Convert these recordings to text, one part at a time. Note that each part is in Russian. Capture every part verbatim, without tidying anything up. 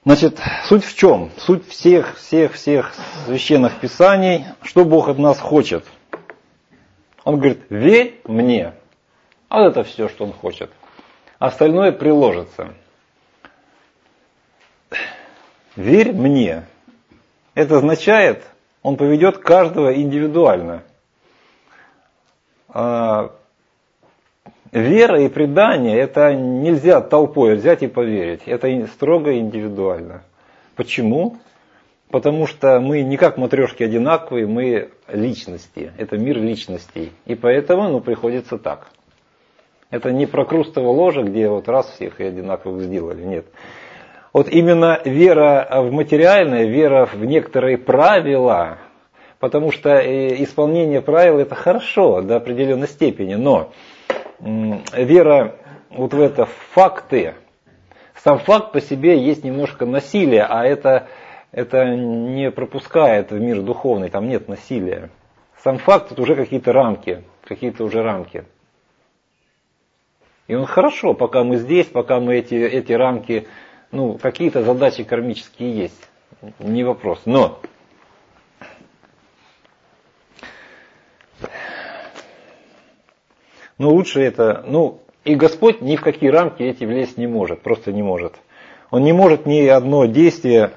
Значит, суть в чем? Суть всех, всех, всех священных писаний, что Бог от нас хочет. Он говорит, верь мне. А вот это все, что Он хочет. Остальное приложится. Верь мне. Это означает, Он поведет каждого индивидуально. Вера и предание, это нельзя толпой взять и поверить. Это строго индивидуально. Почему? Потому что мы не как матрешки одинаковые, мы личности. Это мир личностей. И поэтому ну, приходится так. Это не прокрустово ложе, где вот раз всех и одинаковых сделали. Нет. Вот именно вера в материальное, вера в некоторые правила, потому что исполнение правил это хорошо до определенной степени, но вера вот в это факты, сам факт по себе есть немножко насилие, а это, это не пропускает в мир духовный, там нет насилия. Сам факт это уже какие-то рамки, какие-то уже рамки. И он хорошо, пока мы здесь, пока мы эти, эти рамки, ну, какие-то задачи кармические есть, не вопрос. Но Но лучше это, ну, и Господь ни в какие рамки эти влезть не может, просто не может. Он не может ни одно действие.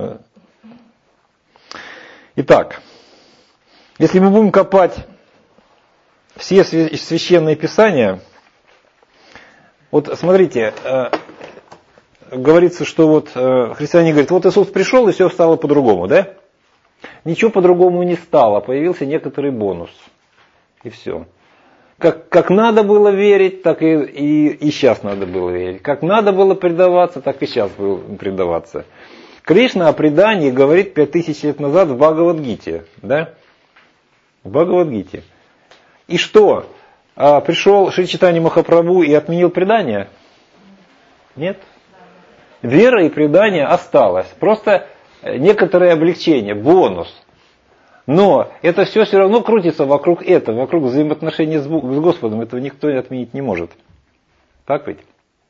Итак, если мы будем копать все священные писания, вот смотрите, говорится, что вот христиане говорят, вот Иисус пришел и все стало по-другому, да? Ничего по-другому не стало, появился некоторый бонус. И все. Как, как надо было верить, так и, и, и сейчас надо было верить. Как надо было предаваться, так и сейчас было предаваться. Кришна о предании говорит пять тысяч лет назад в Бхагавад-гите. Да? В Бхагавад-гите. И что? А, пришел Шри Чайтанья Махапрабху и отменил предание? Нет. Вера и предание осталось. Просто некоторое облегчение, бонус. Но это все все равно крутится вокруг этого, вокруг взаимоотношений с Господом. Этого никто отменить не может. Так ведь?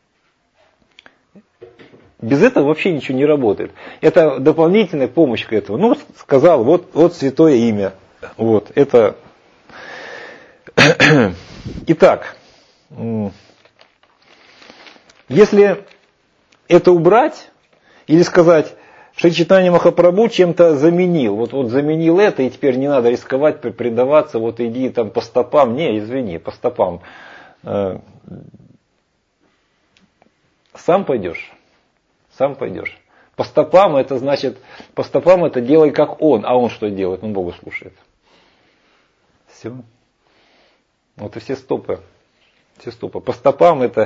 Без этого вообще ничего не работает. Это дополнительная помощь к этому. Ну, сказал, вот, вот святое имя. Вот, это... Итак, если это убрать, или сказать... Шри Чайтанья Махапрабху чем-то заменил. Вот, вот заменил это, и теперь не надо рисковать, предаваться, вот иди там по стопам. Не, извини, по стопам. Сам пойдешь. Сам пойдешь. По стопам это значит, по стопам это делай как он. А он что делает? Он Бога слушает. Все. Вот и все стопы. Все стопы. По стопам это...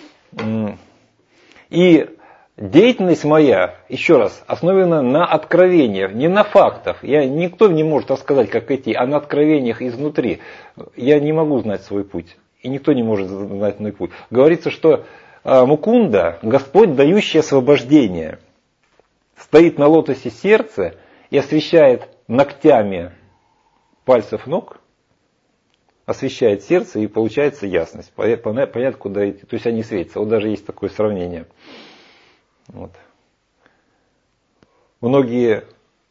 И... Деятельность моя, еще раз, основана на откровениях, не на фактах. Я, никто не может рассказать, как идти, а на откровениях изнутри. Я не могу знать свой путь. И никто не может знать мой путь. Говорится, что а, Мукунда, Господь, дающий освобождение, стоит на лотосе сердца и освещает ногтями пальцев ног, освещает сердце и получается ясность. Понятно, куда идти. То есть они светятся. Вот даже есть такое сравнение. Вот. Многие,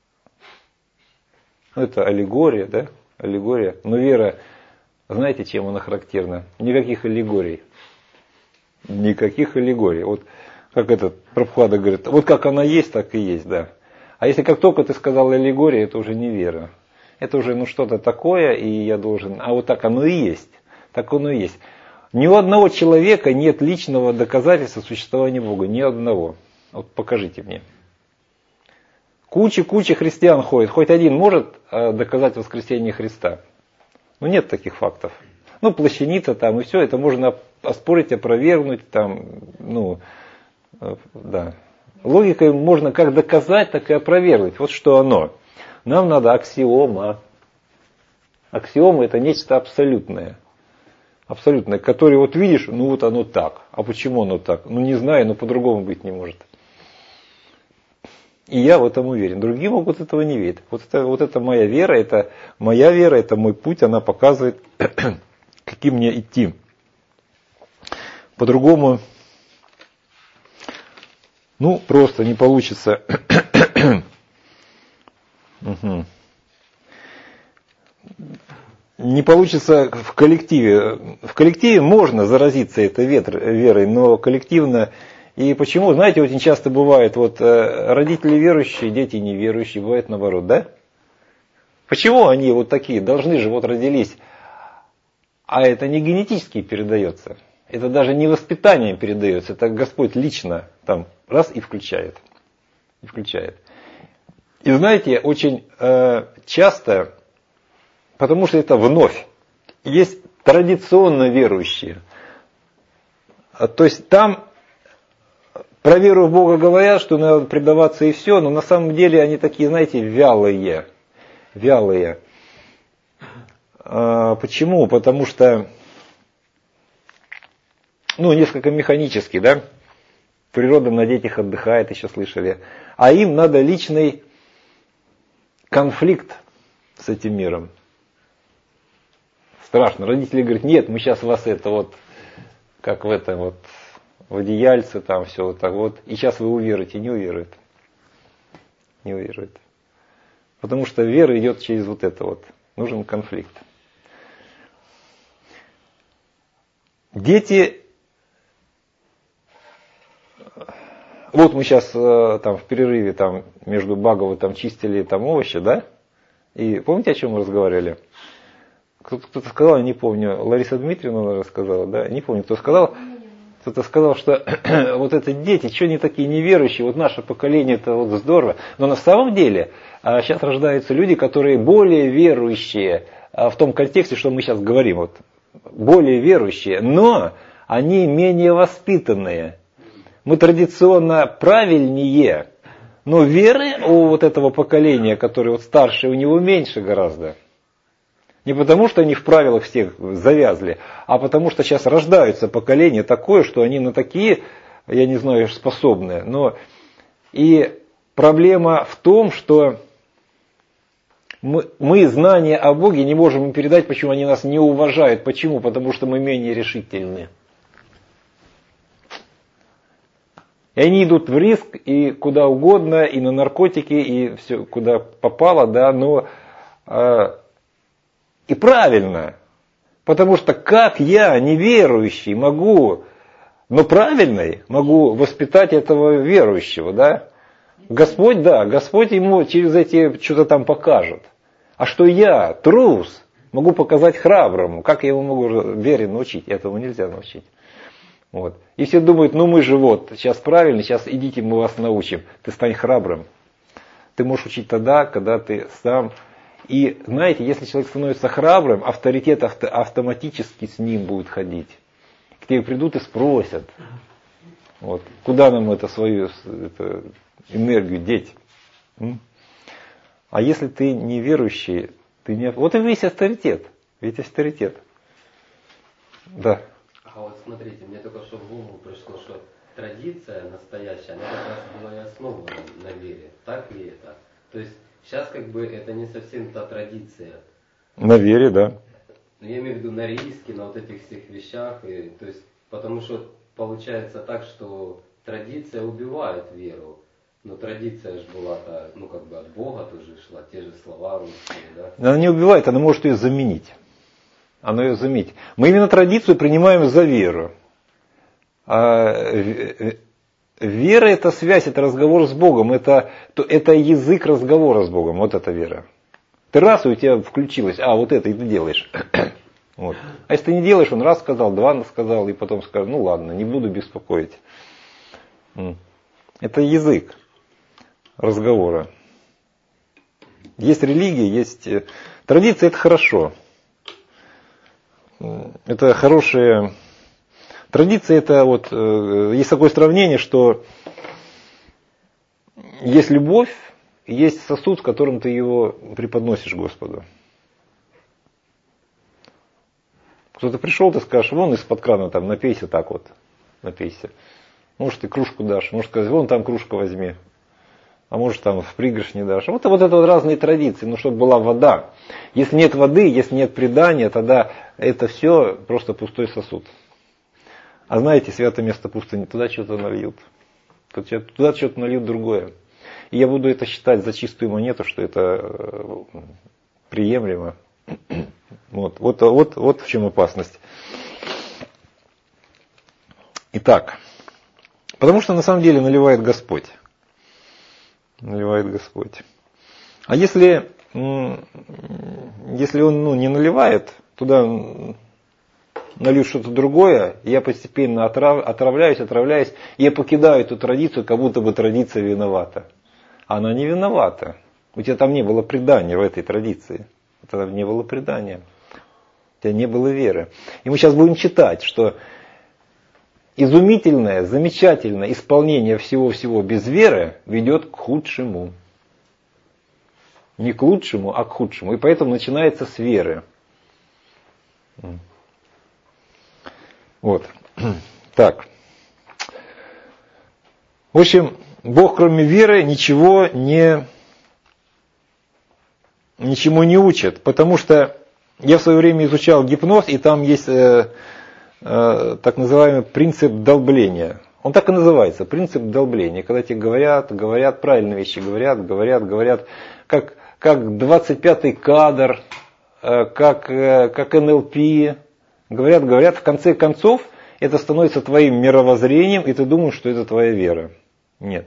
ну это аллегория, да, аллегория, но вера, знаете, чем она характерна? Никаких аллегорий, никаких аллегорий. Вот как этот Прабхупада говорит, вот как она есть, так и есть, да. А если как только ты сказал аллегория, это уже не вера. Это уже ну что-то такое, и я должен, а вот так оно и есть, так оно и есть. Ни у одного человека нет личного доказательства существования Бога. Ни одного. Вот покажите мне. Куча-куча христиан ходит. Хоть один может доказать воскресение Христа? Ну нет таких фактов. Ну плащаница там и все. Это можно оспорить, опровергнуть. Там, ну, да. Логикой можно как доказать, так и опровергнуть. Вот что оно. Нам надо аксиома. Аксиома это нечто абсолютное. Абсолютно, который вот видишь, ну вот оно так. А почему оно так? Ну не знаю, но по-другому быть не может. И я в этом уверен. Другие могут этого не верить. Вот это, вот это моя вера, это моя вера, это мой путь, она показывает, каким мне идти. По-другому Ну, просто не получится. Угу. Не получится в коллективе. В коллективе можно заразиться этой верой, но коллективно. И почему? Знаете, очень часто бывает, вот родители верующие, дети неверующие, бывает наоборот, да? Почему они вот такие? Должны же, вот родились. А это не генетически передается. Это даже не воспитанием передается. Это Господь лично там раз и включает. И включает. И знаете, очень э, часто, потому что это вновь, есть традиционно верующие. То есть там про веру в Бога говорят, что надо предаваться и все, но на самом деле они такие, знаете, вялые. Вялые. А, почему? Потому что, ну, несколько механически, да? Природа на детях отдыхает, еще слышали. А им надо личный конфликт с этим миром. Страшно. Родители говорят, нет, мы сейчас вас это вот, как в этом вот, в одеяльце, там все вот так вот. И сейчас вы уверуете, не уверует. Не уверует. Потому что вера идет через вот это вот. Нужен конфликт. Дети, вот мы сейчас там в перерыве там между Бхагаватом чистили там овощи, да? И помните, о чем мы разговаривали? Кто-то, кто-то сказал, я не помню, Лариса Дмитриевна рассказала, да? Не помню, кто сказал. Кто-то сказал, что вот это дети, что они такие неверующие, вот наше поколение, это вот здорово. Но на самом деле сейчас рождаются люди, которые более верующие в том контексте, что мы сейчас говорим, вот, более верующие, но они менее воспитанные. Мы традиционно правильнее, но веры у вот этого поколения, которое вот старше, у него меньше гораздо. Не потому, что они в правилах всех завязли, а потому, что сейчас рождаются поколения такое, что они на такие, я не знаю, способны. Но и проблема в том, что мы, мы знания о Боге не можем им передать, почему они нас не уважают. Почему? Потому что мы менее решительны. И они идут в риск и куда угодно, и на наркотики, и все, куда попало, да, но... И правильно, потому что как я, неверующий, могу, но правильный, могу воспитать этого верующего, да? Господь, да, Господь ему через эти что-то там покажет. А что я, трус, могу показать храброму, как я его могу вере научить? Этому нельзя научить. Вот. И все думают, ну мы же вот, сейчас правильно, сейчас идите, мы вас научим. Ты стань храбрым. Ты можешь учить тогда, когда ты сам... И знаете, если человек становится храбрым, авторитет авто, автоматически с ним будет ходить. К тебе придут и спросят, вот, куда нам это свою это, энергию деть. А если ты неверующий, ты не... вот и весь авторитет. Ведь авторитет. Да. А вот смотрите, мне только что в голову пришло, что традиция настоящая, она как раз была и основана на вере. Так ли это? То есть сейчас как бы это не совсем та традиция. На вере, да. Я имею в виду на риске, на вот этих всех вещах. И, то есть, потому что получается так, что традиция убивает веру. Но традиция же была-то, ну как бы от Бога тоже шла, те же слова русские, да? Она не убивает, она может ее заменить. Она ее заменить. Мы именно традицию принимаем за веру. А вера — это связь, это разговор с Богом, это, это язык разговора с Богом, вот это вера. Ты раз, и у тебя включилось, а вот это и ты делаешь. Вот. А если ты не делаешь, он раз сказал, два сказал, и потом скажет, ну ладно, не буду беспокоить. Это язык разговора. Есть религия, есть... Традиция — это хорошо. Это хорошие... Традиция — это вот, есть такое сравнение, что есть любовь, есть сосуд, в котором ты его преподносишь Господу. Кто-то пришел, ты скажешь, вон из-под крана там, напейся так вот, напейся. Может, ты кружку дашь, может сказать, вон там кружку возьми. А может, там в пригоршни дашь. Вот, вот это вот разные традиции, ну, чтобы была вода. Если нет воды, если нет предания, тогда это все просто пустой сосуд. А знаете, святое место пустыни, туда что-то нальют. Туда что-то нальют другое. И я буду это считать за чистую монету, что это приемлемо. Вот, вот, вот, вот в чем опасность. Итак, потому что на самом деле наливает Господь. Наливает Господь. А если, если Он ну, не наливает, туда налью что-то другое, я постепенно отрав, отравляюсь, отравляюсь, и я покидаю эту традицию, как будто бы традиция виновата. Она не виновата. У тебя там не было предания в этой традиции. Там не было предания. У тебя не было веры. И мы сейчас будем читать, что изумительное, замечательное исполнение всего-всего без веры ведет к худшему. Не к лучшему, а к худшему. И поэтому начинается с веры. Вот. Так. В общем, Бог кроме веры ничего не, ничему не учит. Потому что я в свое время изучал гипноз, и там есть э, э, так называемый принцип долбления. Он так и называется, принцип долбления. Когда тебе говорят, говорят, правильные вещи говорят, говорят, говорят, как, как двадцать пятый кадр, э, как, э, как эн эл пи. Говорят, говорят, в конце концов это становится твоим мировоззрением, и ты думаешь, что это твоя вера. Нет.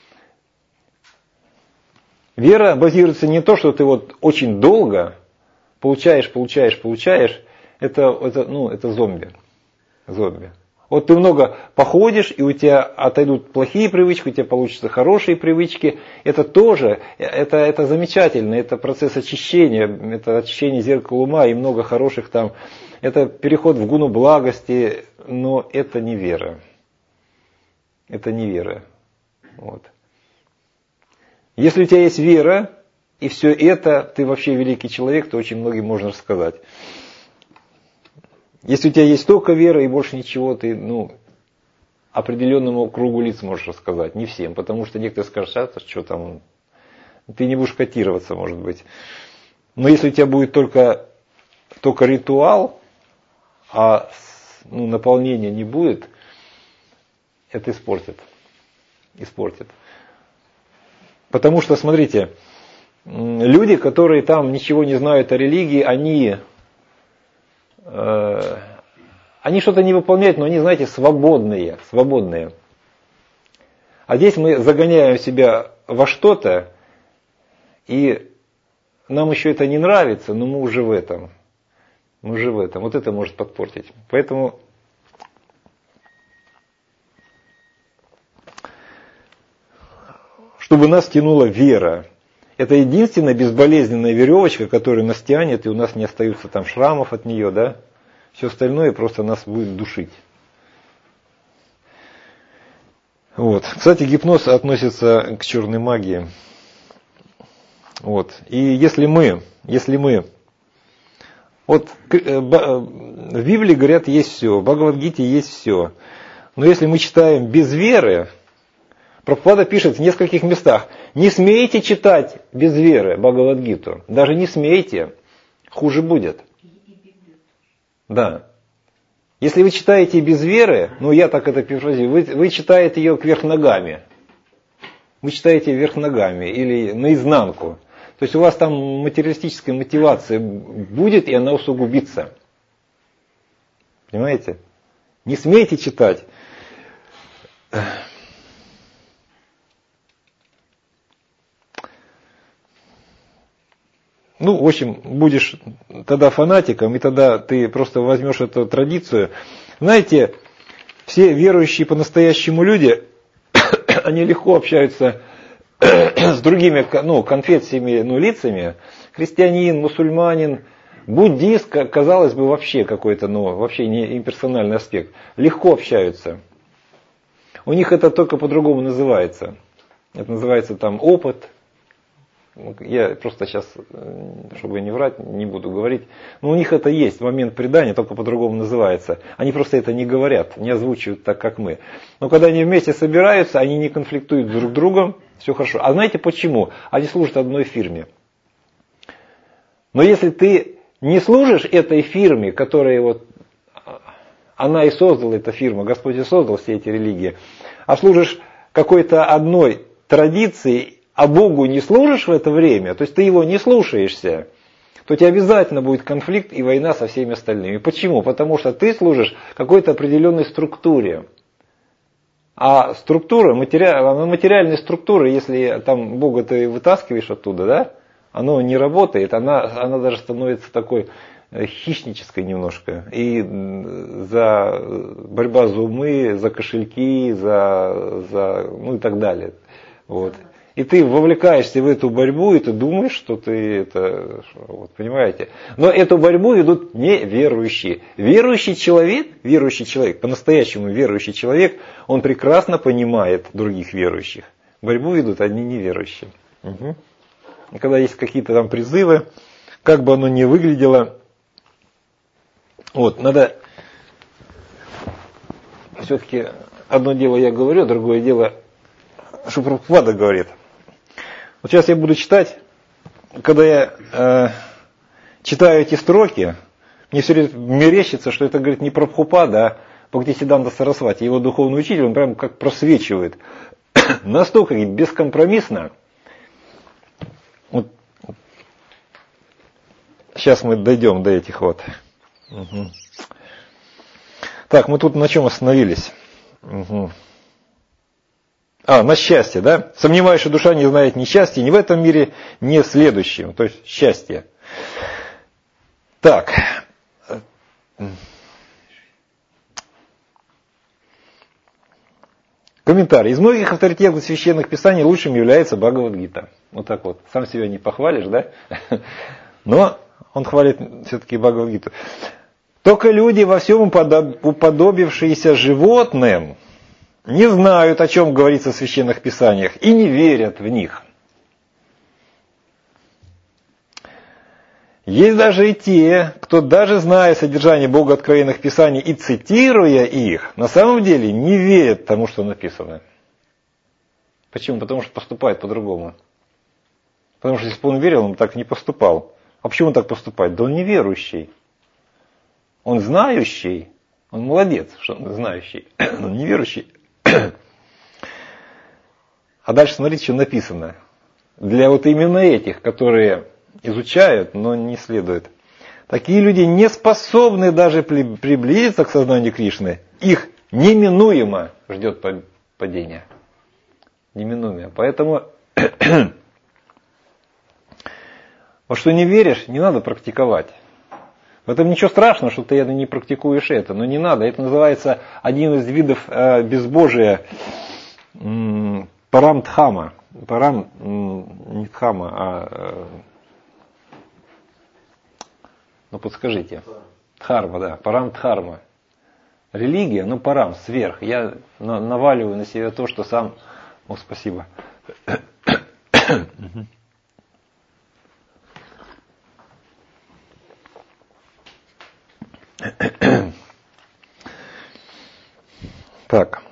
Вера базируется не на то, что ты вот очень долго получаешь, получаешь, получаешь. Это, это, ну, это зомби. Зомби. Вот ты много походишь, и у тебя отойдут плохие привычки, у тебя получатся хорошие привычки. Это тоже, это, это замечательно, это процесс очищения, это очищение зеркала ума и много хороших там. Это переход в гуну благости, но это не вера. Это не вера. Вот. Если у тебя есть вера, и все это, ты вообще великий человек, то очень многим можно рассказать. Если у тебя есть только вера и больше ничего, ты ну, определенному кругу лиц можешь рассказать. Не всем, потому что некоторые скажут, а что там, ты не будешь котироваться, может быть. Но если у тебя будет только, только ритуал, а ну, наполнения не будет, это испортит. Испортит. Потому что, смотрите, люди, которые там ничего не знают о религии, они, э, они что-то не выполняют, но они, знаете, свободные, свободные. А здесь мы загоняем себя во что-то, и нам еще это не нравится, но мы уже в этом. Мы уже в этом. Вот это может подпортить. Поэтому чтобы нас тянула вера. Это единственная безболезненная веревочка, которая нас тянет, и у нас не остаются там шрамов от нее, да? Все остальное просто нас будет душить. Вот. Кстати, гипноз относится к черной магии. Вот. И если мы, если мы, вот в Библии говорят, есть все, в Бхагавад-гите есть все. Но если мы читаем без веры, Прабхупада пишет в нескольких местах, не смейте читать без веры Бхагавад-гиту. Даже не смейте, хуже будет. Да. Если вы читаете без веры, ну я так это перефразирую, вы, вы читаете ее кверх ногами. Вы читаете вверх ногами или наизнанку. То есть у вас там материалистическая мотивация будет, и она усугубится. Понимаете? Не смейте читать. Ну, в общем, будешь тогда фанатиком, и тогда ты просто возьмешь эту традицию. Знаете, все верующие по-настоящему люди, они легко общаются с другими ну, конфессиями, ну, лицами. Христианин, мусульманин, буддист, казалось бы, вообще какой-то, ну, вообще не имперсональный аспект. Легко общаются. У них это только по-другому называется. Это называется там опыт. Я просто сейчас, чтобы не врать, не буду говорить. Но у них это есть, момент предания, только по-другому называется. Они просто это не говорят, не озвучивают так, как мы. Но когда они вместе собираются, они не конфликтуют друг с другом, все хорошо. А знаете почему? Они служат одной фирме. Но если ты не служишь этой фирме, которая вот, она и создала, эта фирма, Господь и создал все эти религии, а служишь какой-то одной традиции, а Богу не служишь в это время, то есть ты его не слушаешься, то у тебя обязательно будет конфликт и война со всеми остальными. Почему? Потому что ты служишь какой-то определенной структуре. А структура, материаль, материальная структура, если там Бога ты вытаскиваешь оттуда, да, оно не работает, она, она даже становится такой хищнической немножко. И за борьба за умы, за кошельки, за, за ну и так далее. Вот. И ты вовлекаешься в эту борьбу, и ты думаешь, что ты это, вот, понимаете. Но эту борьбу ведут неверующие. Верующий человек, верующий человек, по-настоящему верующий человек, он прекрасно понимает других верующих. Борьбу ведут одни неверующие. Угу. И когда есть какие-то там призывы, как бы оно ни выглядело, вот, надо все-таки одно дело я говорю, другое дело, что Прабхупада говорит. Вот сейчас я буду читать, когда я э, читаю эти строки, мне все время мерещится, что это, говорит, не Прабхупада, а Бхактисиддханта Сарасвати, его духовный учитель, он прям как просвечивает. Настолько бескомпромиссно. Вот. Сейчас мы дойдем до этих вот. Угу. Так, мы тут на чем остановились? Угу. А, на счастье, да? Сомневаюсь, что душа не знает ни счастья, ни в этом мире, ни в следующем. То есть счастье. Так. Комментарий. Из многих авторитетов священных писаний лучшим является Бхагавад-гита. Вот так вот. Сам себя не похвалишь, да? Но он хвалит все-таки Бхагавад-гиту. Только люди, во всем уподобившиеся животным, не знают, о чем говорится в священных писаниях, и не верят в них. Есть даже и те, кто, даже зная содержание богооткровенных писаний и цитируя их, на самом деле не верят тому, что написано. Почему? Потому что поступает по-другому. Потому что если бы он верил, он так не поступал. А почему он так поступает? Да он неверующий. Он знающий. Он молодец, что он знающий. Он неверующий. А дальше смотрите, что написано. Для вот именно этих, которые изучают, но не следуют. Такие люди не способны даже приблизиться к сознанию Кришны. Их неминуемо ждет падение. Неминуемо. Поэтому, вот что не веришь, не надо практиковать. В этом ничего страшного, что ты не практикуешь это, но не надо. Это называется один из видов э, безбожия м, парам-дхама. Парам, м, не дхама, а... Э, ну подскажите. Дхарма, да. Парам-дхарма. Религия, ну парам, сверх. Я на, наваливаю на себя то, что сам... О, спасибо. Так.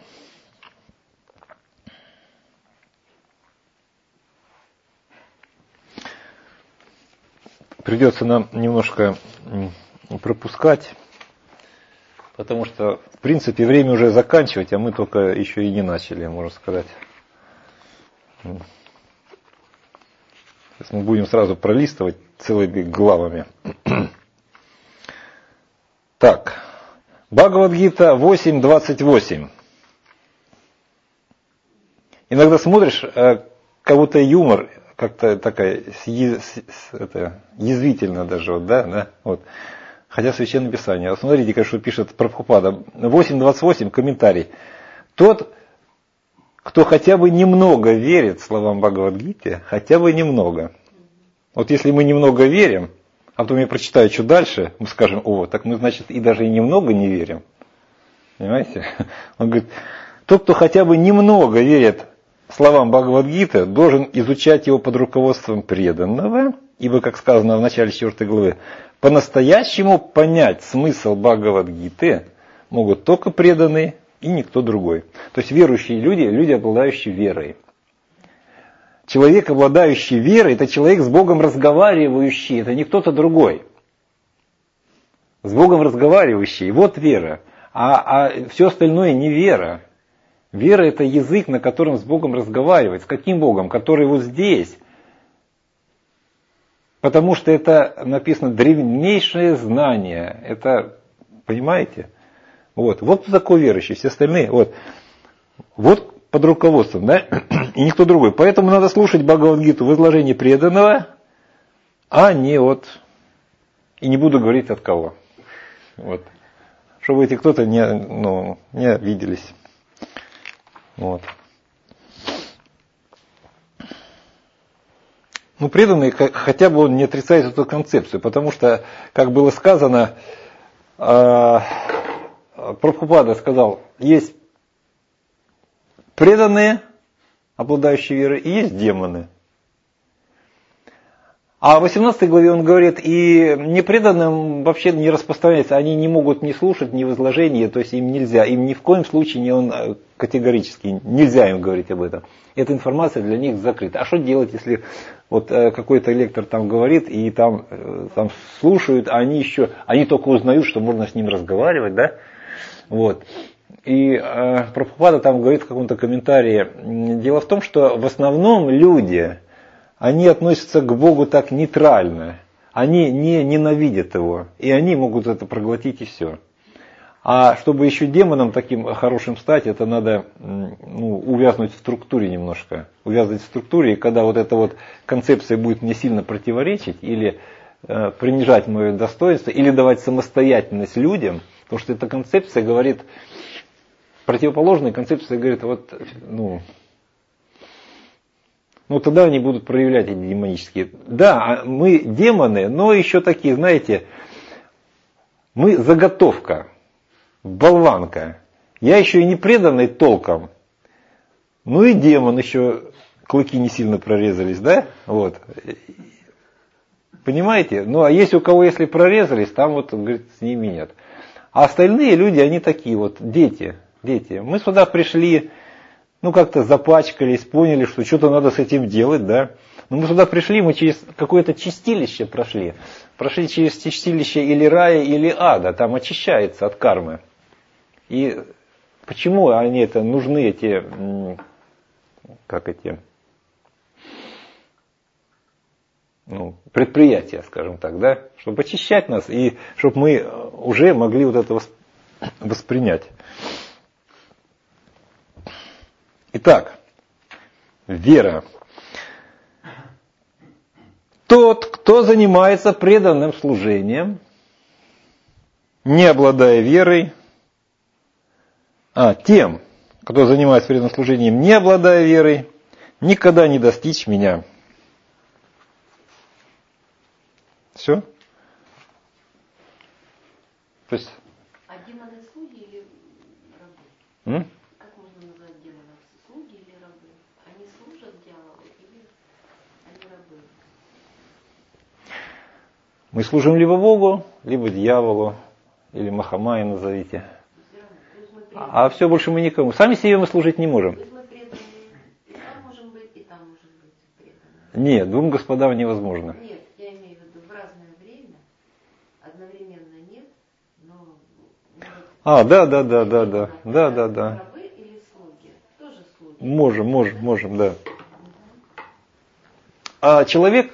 Придется нам немножко пропускать, потому что, в принципе, время уже заканчивать, а мы только еще и не начали, можно сказать. Сейчас мы будем сразу пролистывать целыми главами. Так, Бхагавад-гита восемь двадцать восемь. Иногда смотришь, как будто юмор, как-то такая, это, язвительно даже, вот, да, да, вот. Хотя в Священном Писании. А смотрите, что пишет Прабхупада. восемь двадцать восемь, комментарий. Тот, кто хотя бы немного верит словам Бхагавад-гиты, хотя бы немного. Вот если мы немного верим, а потом я прочитаю, что дальше, мы скажем, о, так мы, значит, и даже и немного не верим. Понимаете? Он говорит, тот, кто хотя бы немного верит словам Бхагавад-гиты, должен изучать его под руководством преданного, ибо, как сказано в начале четвёртой главы, по-настоящему понять смысл Бхагавад-гиты могут только преданные и никто другой. То есть верующие люди, люди, обладающие верой. Человек, обладающий верой, это человек с Богом разговаривающий, это не кто-то другой. С Богом разговаривающий, вот вера. А, а все остальное не вера. Вера – это язык, на котором с Богом разговаривать. С каким Богом? Который вот здесь. Потому что это написано древнейшее знание. Это, понимаете? Вот, вот такой верующий, все остальные. Вот, вот под руководством, да? И никто другой. Поэтому надо слушать Бхагавад-гиту в изложении преданного, а не от... И не буду говорить от кого. Вот. Чтобы эти кто-то не, ну, не обиделись. Вот. Ну, преданный, хотя бы он не отрицает эту концепцию, потому что, как было сказано, Прабхупада сказал, есть преданные, обладающие верой, и есть демоны. А в восемнадцатой главе он говорит, и непреданным вообще не распространяется, они не могут ни слушать, ни в изложении, то есть им нельзя, им ни в коем случае не он категорически, нельзя им говорить об этом. Эта информация для них закрыта. А что делать, если вот какой-то лектор там говорит, и там, там слушают, а они еще, они только узнают, что можно с ним разговаривать, да? Вот. И э, Прабхупада там говорит в каком-то комментарии, дело в том, что в основном люди... Они относятся к Богу так нейтрально. Они не ненавидят Его. И они могут это проглотить и все. А чтобы еще демоном таким хорошим стать, это надо ну, увязнуть в структуре немножко. Увязнуть в структуре, и когда вот эта вот концепция будет мне сильно противоречить, или э, принижать мое достоинство, или давать самостоятельность людям, потому что эта концепция говорит, противоположная концепция говорит, вот, ну... Ну, тогда они будут проявлять эти демонические. Да, мы демоны, но еще такие, знаете, мы заготовка, болванка. Я еще и не преданный толком. Ну и демон еще, клыки не сильно прорезались, да? Вот. Понимаете? Ну, а есть у кого, если прорезались, там вот, говорит, с ними нет. А остальные люди, они такие вот, дети, дети. Мы сюда пришли... Ну, как-то запачкались, поняли, что что-то надо с этим делать, да. Но мы сюда пришли, мы через какое-то чистилище прошли. Прошли через чистилище или рая, или ада. Там очищается от кармы. И почему они это нужны, эти, как эти, ну, предприятия, скажем так, да. Чтобы очищать нас, и чтобы мы уже могли вот это воспринять. Итак, вера. Тот, кто занимается преданным служением, не обладая верой, а тем, кто занимается преданным служением, не обладая верой, никогда не достичь меня. Все? То есть... А демоны слуги или рабы? М? Мы служим либо Богу, либо дьяволу, или Махамае назовите. А все больше мы никому. Сами себе мы служить не можем. Нет, двум господам невозможно. Нет, я имею в виду в разное время, одновременно нет, но... А, да, да, да, да, да, да, да, да. Рабы или слуги? Тоже слуги. Можем, можем, можем, да. А человек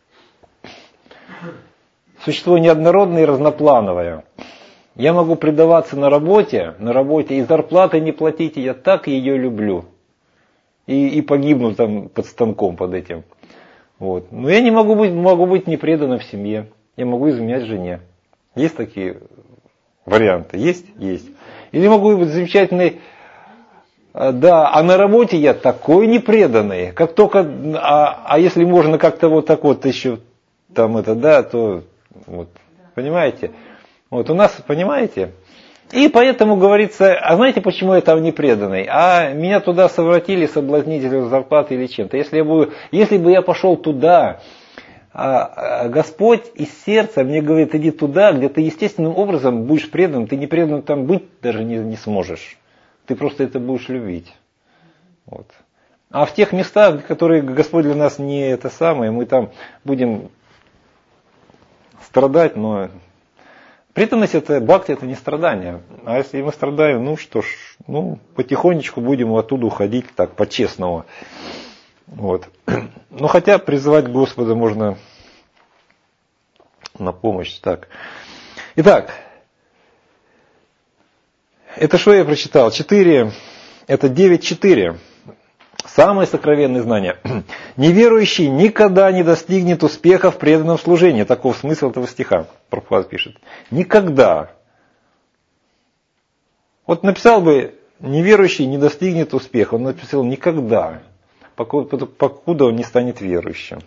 существо неоднородное и разноплановое. Я могу предаваться на работе, на работе и зарплаты не платить, и я так ее люблю. И, и погибну там под станком под этим. Вот. Но я не могу быть, могу быть не преданным в семье. Я могу изменять жене. Есть такие варианты? Есть? Есть. Или могу быть замечательный... Да, а на работе я такой непреданный. Как только... А, а если можно как-то вот так вот еще там это, да, то... Вот, понимаете? Вот у нас, понимаете? И поэтому говорится, а знаете, почему я там не преданный? А меня туда совратили, соблазнители зарплаты или чем-то. Если, я буду, если бы я пошел туда, а Господь из сердца мне говорит, иди туда, где ты естественным образом будешь предан, ты не предан там быть даже не, не сможешь. Ты просто это будешь любить. Вот. А в тех местах, которые Господь для нас не это самое, мы там будем... страдать, но Преданность это, бхакти это не страдание. А если мы страдаем, ну что ж, ну потихонечку будем оттуда уходить так, по-честному. Вот. Ну хотя призывать Господа можно на помощь. Так. Итак, это что я прочитал? Четыре, это девять четыре. Самое сокровенное знание. Неверующий никогда не достигнет успеха в преданном служении. Таков смысл этого стиха. Прабхупада пишет. Никогда. Вот написал бы, неверующий не достигнет успеха. Он написал никогда. Покуда он не станет верующим.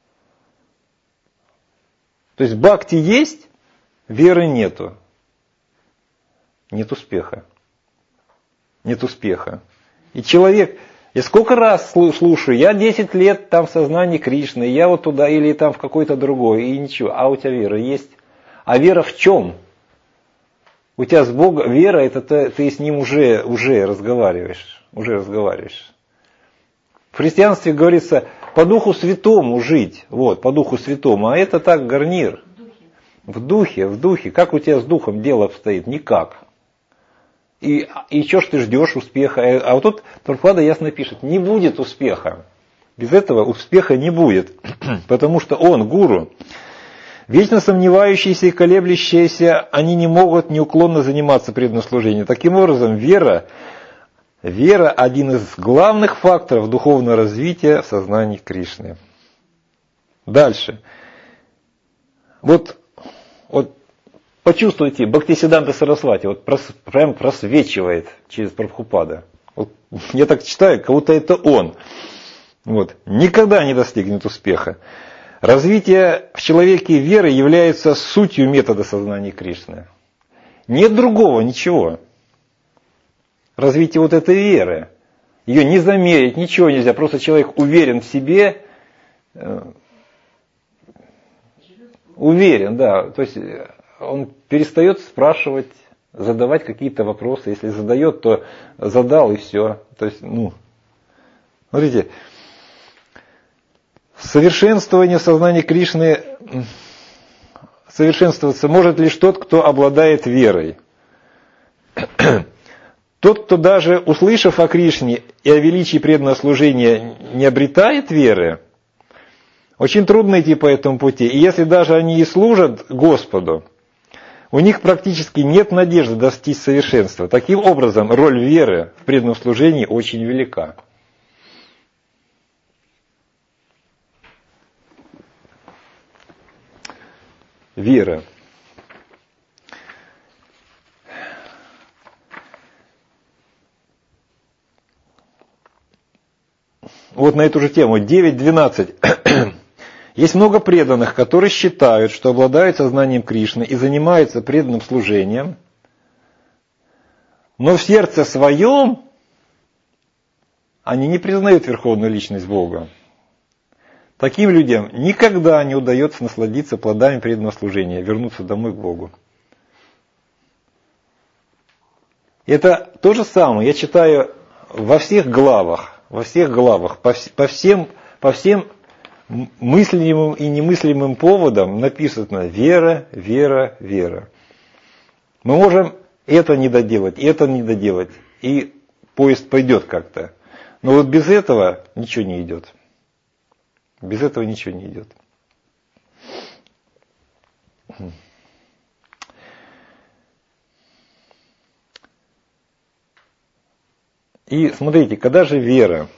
То есть бхакти есть, веры нету. Нет успеха. Нет успеха. И человек... Я сколько раз слушаю, я десять лет там в сознании Кришны, я вот туда или там в какой-то другой, и ничего. А у тебя вера есть? А вера в чем? У тебя с Богом вера, это ты, ты с Ним уже, уже разговариваешь. Уже разговариваешь. В христианстве говорится, по Духу Святому жить. Вот, по Духу Святому. А это так гарнир. В духе, в духе. Как у тебя с духом дело обстоит? Никак. И, и что ж ты ждешь успеха? А вот тут Прабхупада ясно пишет, не будет успеха. Без этого успеха не будет. Потому что он, гуру, вечно сомневающиеся и колеблющиеся, они не могут неуклонно заниматься преданным служением. Таким образом, вера, вера один из главных факторов духовного развития в сознании Кришны. Дальше. Вот, вот почувствуйте, Бхактисиданта Сарасвати вот прос, прям просвечивает через Прабхупада. Вот, я так читаю, как будто это он. Вот. Никогда не достигнет успеха. Развитие в человеке веры является сутью метода сознания Кришны. Нет другого ничего. Развитие вот этой веры. Ее не замерить, ничего нельзя. Просто человек уверен в себе. Уверен, да. То есть он перестает спрашивать, задавать какие-то вопросы. Если задает, то задал и все. То есть, ну, смотрите, совершенствование сознания Кришны совершенствоваться может лишь тот, кто обладает верой. Тот, кто даже услышав о Кришне и о величии преданного служения не обретает веры, очень трудно идти по этому пути. И если даже они и служат Господу, у них практически нет надежды достичь совершенства. Таким образом, роль веры в преданном служении очень велика. Вера. Вот на эту же тему, девять двенадцать. Есть много преданных, которые считают, что обладают сознанием Кришны и занимаются преданным служением, но в сердце своем они не признают Верховную Личность Бога. Таким людям никогда не удается насладиться плодами преданного служения, вернуться домой к Богу. Это то же самое, я читаю во всех главах, во всех главах, по, по, всем, по всем мыслимым и немыслимым поводам написано вера, вера, вера. Мы можем это не доделать, это не доделать, и поезд пойдет как-то. Но вот без этого ничего не идет. Без этого ничего не идет. И смотрите, когда же вера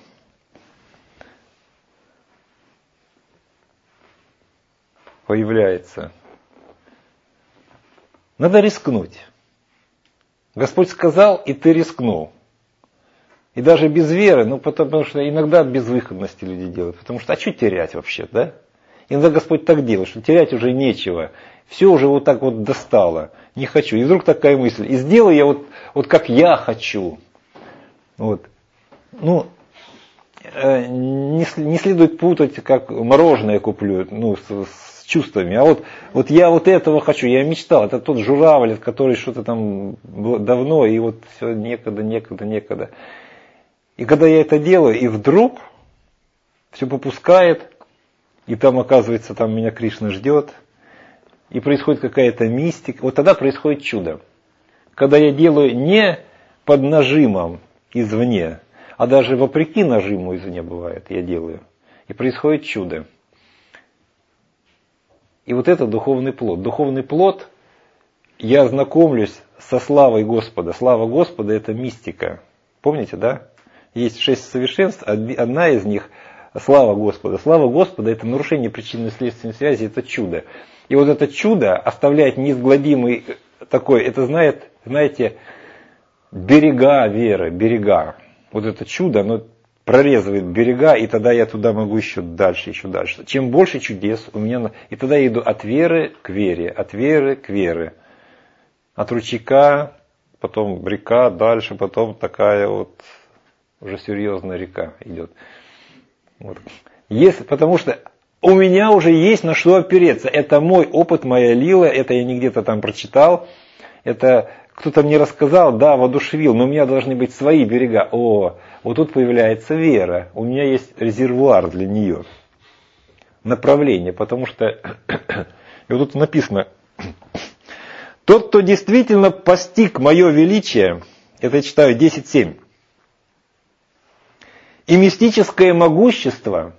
появляется, надо рискнуть. Господь сказал, и ты рискнул. И даже без веры, ну потому что иногда от безвыходности люди делают. Потому что, а что терять вообще, да? Иногда Господь так делает, что терять уже нечего. Все уже вот так вот достало. Не хочу. И вдруг такая мысль. И сделаю я вот, вот как я хочу. Вот. Ну, не, не следует путать, как мороженое куплю, ну, с, с чувствами. А вот, вот я вот этого хочу, я мечтал. Это тот журавль, который что-то там давно, и вот все некогда, некогда, некогда. И когда я это делаю, и вдруг все попускает, и там, оказывается, там меня Кришна ждет, и происходит какая-то мистика, вот тогда происходит чудо. Когда я делаю не под нажимом извне, а даже вопреки нажиму извне бывает, я делаю. И происходит чудо. И вот это духовный плод. Духовный плод, я знакомлюсь со славой Господа. Слава Господа — это мистика. Помните, да? Есть шесть совершенств, одна из них — слава Господа. Слава Господа — это нарушение причинно-следственной связи, это чудо. И вот это чудо оставляет неизгладимый такой, это знает, знаете, берега веры, берега. Вот это чудо, оно прорезывает берега, и тогда я туда могу еще дальше, еще дальше. Чем больше чудес у меня, и тогда я иду от веры к вере, от веры к вере. От ручейка, потом река, дальше, потом такая вот уже серьезная река идет. Вот. Есть, потому что у меня уже есть на что опереться. Это мой опыт, моя лила, это я не где-то там прочитал, это кто-то мне рассказал, да, воодушевил, но у меня должны быть свои берега. О, вот тут появляется вера, у меня есть резервуар для нее, направление, потому что, и вот тут написано, тот, кто действительно постиг мое величие, это я читаю десять семь, и мистическое могущество,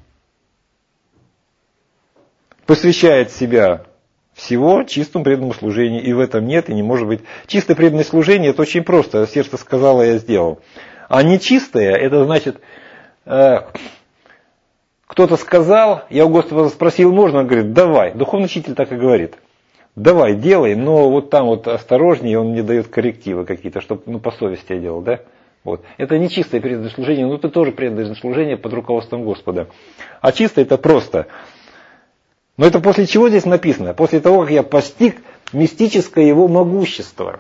посвящает себя всего чистому преданному служению, и в этом нет, и не может быть. Чистое преданное служение — это очень просто, сердце сказало, я сделал. А нечистое — это значит, э, кто-то сказал, я у Господа спросил, можно, он говорит, давай. Духовный учитель так и говорит, давай, делай, но вот там вот осторожнее, он мне дает коррективы какие-то, чтобы ну, по совести я делал, да? Вот. Это не чистое преданное служение, но это тоже преданное служение под руководством Господа. А чистое — это просто. Но это после чего здесь написано? После того, как я постиг мистическое его могущество.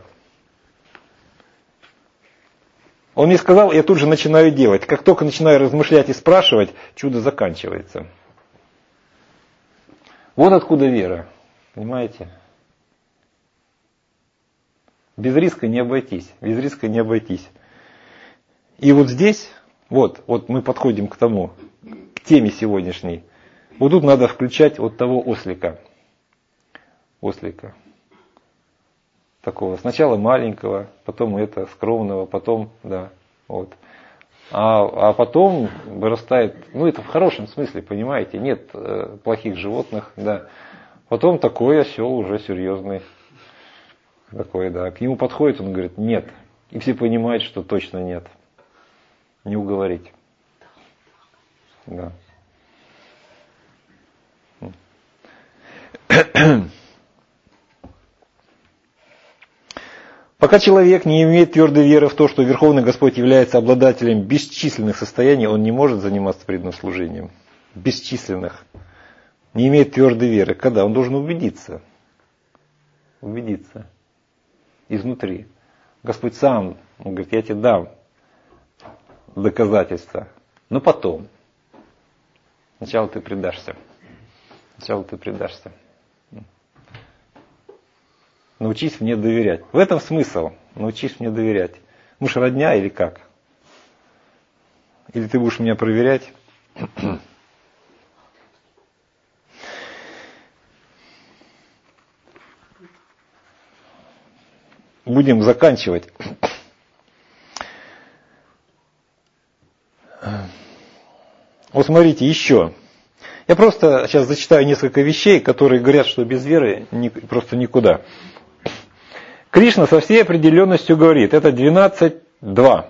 Он мне сказал, я тут же начинаю делать. Как только начинаю размышлять и спрашивать, чудо заканчивается. Вот откуда вера. Понимаете? Без риска не обойтись. Без риска не обойтись. И вот здесь, вот, вот мы подходим к тому, к теме сегодняшней. Вот тут надо включать вот того ослика. Ослика. Такого. Сначала маленького, потом это, скромного, потом, да, вот. А, а потом вырастает, ну это в хорошем смысле, понимаете, нет э, плохих животных, да. Потом такой осел уже серьезный. Такой, да. К нему подходит, он говорит, нет. И все понимают, что точно нет. Не уговорить. Да. Пока человек не имеет твердой веры в то, что Верховный Господь является обладателем бесчисленных состояний, он не может заниматься преданным служением. Бесчисленных. Не имеет твердой веры. Когда? Он должен убедиться. Убедиться. Изнутри. Господь сам, он говорит, я тебе дам доказательства. Но потом. Сначала ты предашься. Сначала ты предашься. Научись мне доверять. В этом смысл. Научись мне доверять. Мы ж родня или как? Или ты будешь меня проверять? Будем заканчивать. Вот смотрите, еще. Я просто сейчас зачитаю несколько вещей, которые говорят, что без веры ни, просто никуда. Кришна со всей определенностью говорит, это двенадцать два,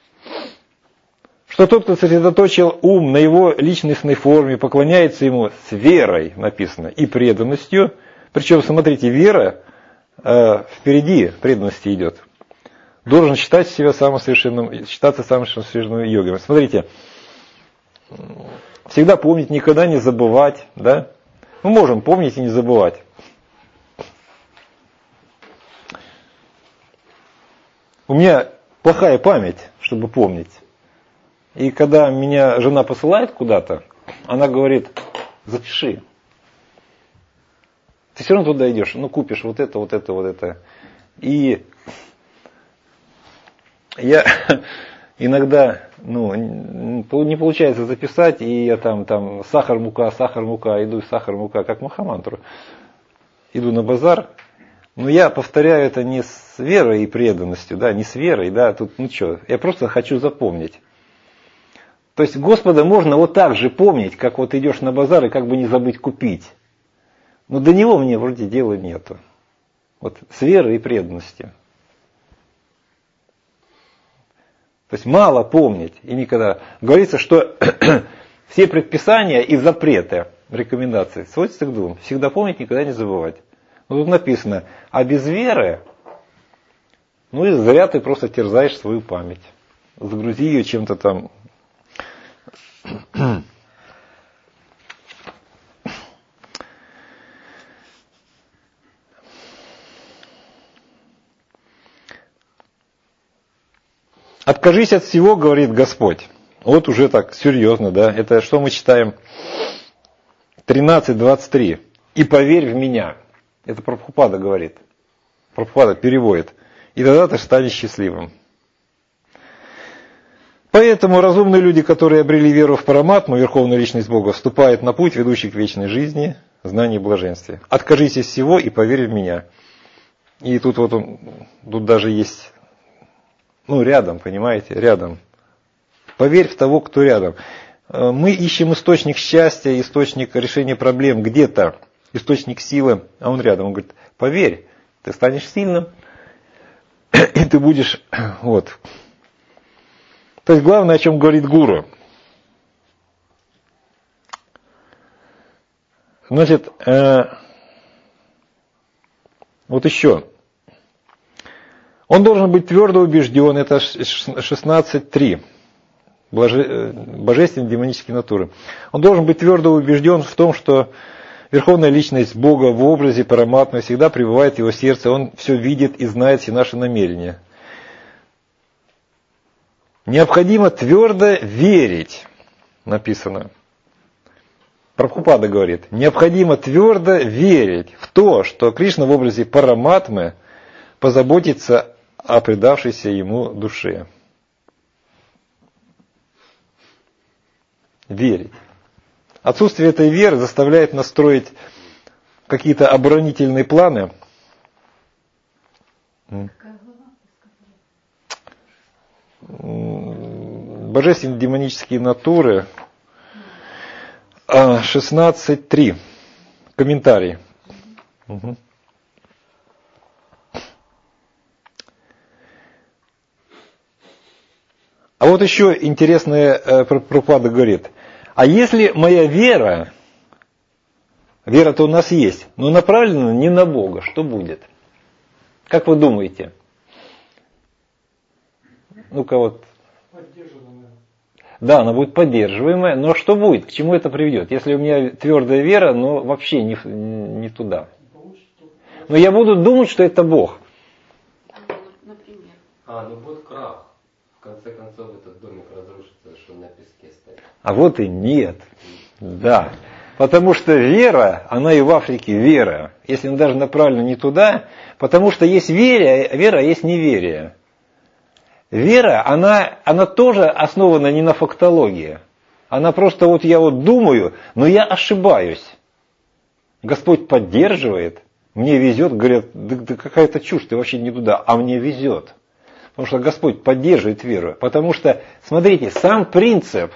что тот, кто сосредоточил ум на его личностной форме, поклоняется ему с верой, написано, и преданностью. Причем, смотрите, вера э, впереди преданности идет. Должен считать себя самым совершенным, считаться самым совершенным йогом. Смотрите, всегда помнить, никогда не забывать, да? Мы можем помнить и не забывать. У меня плохая память, чтобы помнить. И когда меня жена посылает куда-то, она говорит, запиши. Ты все равно туда идешь, ну купишь вот это, вот это, вот это. И я иногда, ну, не получается записать, и я там, там, сахар, мука, сахар, мука, иду сахар, мука, как махамантру. иду на базар, но я повторяю это не с верой и преданностью, да, не с верой, да, тут ну что, я просто хочу запомнить. То есть Господа можно вот так же помнить, как вот идешь на базар и как бы не забыть купить. Но до Него мне вроде дела нету. Вот с верой и преданностью. То есть мало помнить и никогда. Говорится, что все предписания и запреты, рекомендации сводятся к двум. Всегда помнить, никогда не забывать. Но тут написано, а без веры, ну и зря ты просто терзаешь свою память. Загрузи ее чем-то там. Откажись от всего, говорит Господь. Вот уже так серьезно, да. Это что мы читаем? тринадцать двадцать три. И поверь в меня. Это Прабхупада говорит. Прабхупада переводит. И тогда ты станешь счастливым. Поэтому разумные люди, которые обрели веру в Параматму, Верховную Личность Бога, вступают на путь, ведущий к вечной жизни, знанию и блаженстве. Откажись от всего и поверь в меня. И тут вот он, тут даже есть, ну рядом, понимаете, рядом. Поверь в того, кто рядом. Мы ищем источник счастья, источник решения проблем где-то, источник силы, а он рядом. Он говорит, поверь, ты станешь сильным, и ты будешь, вот. То есть главное, о чем говорит гуру. Значит, э, вот еще. Он должен быть твердо убежден, это шестнадцать три, боже, божественные демонические натуры. Он должен быть твердо убежден в том, что Верховная Личность Бога в образе Параматмы всегда пребывает в его сердце, он все видит и знает все наши намерения. Необходимо твердо верить, написано. Прабхупада говорит, необходимо твердо верить в то, что Кришна в образе Параматмы позаботится о предавшейся ему душе. Верить. Отсутствие этой веры заставляет нас строить какие-то оборонительные планы. Божественные демонические натуры. шестнадцать три. Комментарий. Угу. А вот еще интересная Прабхупада говорит, а если моя вера, вера-то у нас есть, но направлена не на Бога, что будет? Как вы думаете? Ну-ка вот. Поддерживаемая. Да, она будет поддерживаемая, но что будет? К чему это приведет? Если у меня твердая вера, но вообще не, не туда. Но я буду думать, что это Бог. Например. А, ну будет крах. В конце концов этот домик разрушится, что на песке стоит. А вот и нет. Да. Потому что вера, она и в Африке вера. Если она даже направлена не туда, потому что есть вера, вера, а есть неверие. Вера, она, она тоже основана не на фактологии. Она просто вот я вот думаю, но я ошибаюсь. Господь поддерживает, мне везет, говорят, да, да какая-то чушь, ты вообще не туда, а мне везет. Потому что Господь поддерживает веру. Потому что, смотрите, сам принцип,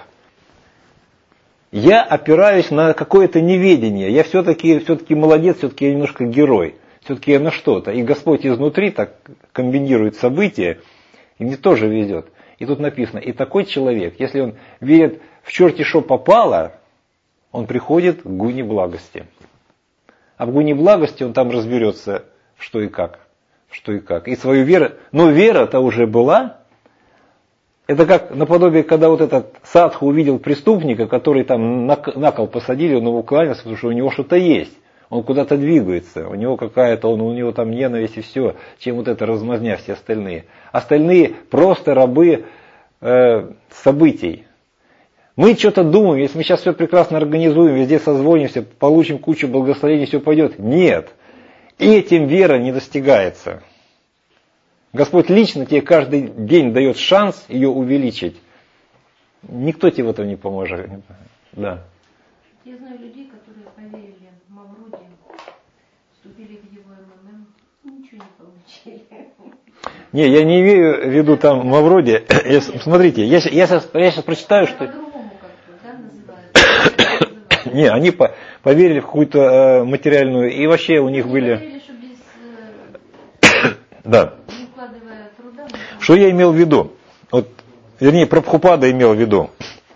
я опираюсь на какое-то неведение, я все-таки, все-таки молодец, все-таки я немножко герой, все-таки я на что-то. И Господь изнутри так комбинирует события, и мне тоже везет. И тут написано, и такой человек, если он верит в черти шо попало, он приходит к гуне благости. А в гуне благости он там разберется, что и как. Что и как. И свою веру, но вера-то уже была. Это как наподобие, когда вот этот садху увидел преступника, который там на, на кол посадили, он его кланялся, потому что у него что-то есть. Он куда-то двигается, у него какая-то, он, у него там ненависть и все, чем вот это размазня все остальные. Остальные просто рабы э, событий. Мы что-то думаем, если мы сейчас все прекрасно организуем, везде созвонимся, получим кучу благословений, все пойдет. Нет. Этим вера не достигается. Господь лично тебе каждый день дает шанс ее увеличить. Никто тебе в этом не поможет. Да. Я знаю людей, которые поверили в Мавроди Вступили в его МММ, ничего не получили. Не, я не имею в виду там Мавроди. Я, смотрите, я, я, сейчас, я сейчас прочитаю, что... По-другому как-то, да, называют? Не, они по, поверили в какую-то э, материальную, и вообще у них были... Поверили, что без... Э, да. не вкладывая труда... Что я имел в виду? Вот, вернее, Прабхупада имел в виду.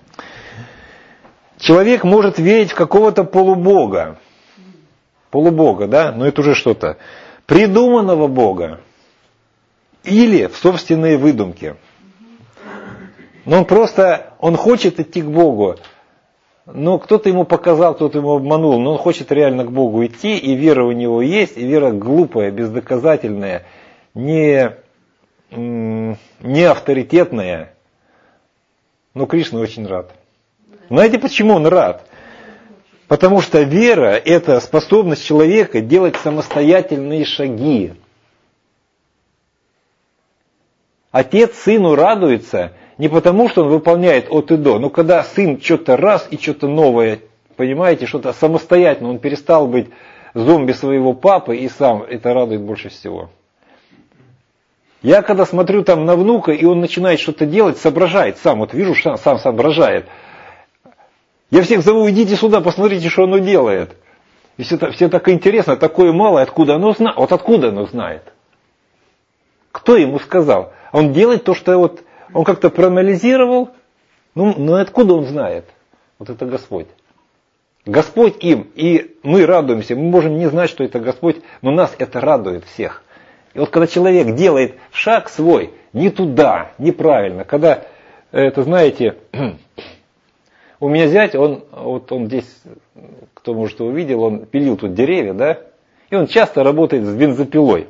Человек может верить в какого-то полубога. Полубога, да? Но это уже что-то. Придуманного бога. Или в собственные выдумки. Но он просто, он хочет идти к Богу. Но кто-то ему показал, кто-то ему обманул. Но он хочет реально к Богу идти. И вера у него есть. И вера глупая, бездоказательная. Не, не авторитетная. Но Кришна очень рад. Знаете, почему он рад? Потому что вера – это способность человека делать самостоятельные шаги. Отец сыну радуется не потому, что он выполняет от и до, но когда сын что-то раз и что-то новое, понимаете, что-то самостоятельно, он перестал быть зомби своего папы и сам, это радует больше всего. Я когда смотрю там на внука, и он начинает что-то делать, соображает сам, вот вижу, сам, сам соображает. Я всех зову, идите сюда, посмотрите, что оно делает. И все, все так интересно, такое малое, откуда оно знает? Вот откуда оно знает? Кто ему сказал? Он делает то, что вот, он как-то проанализировал, ну, ну откуда он знает? Вот это Господь. Господь им, и мы радуемся, мы можем не знать, что это Господь, но нас это радует всех. И вот когда человек делает шаг свой, не туда, неправильно, когда, это знаете, у меня зять, он, вот он здесь, кто может его видел, он пилил тут деревья, да, и он часто работает с бензопилой.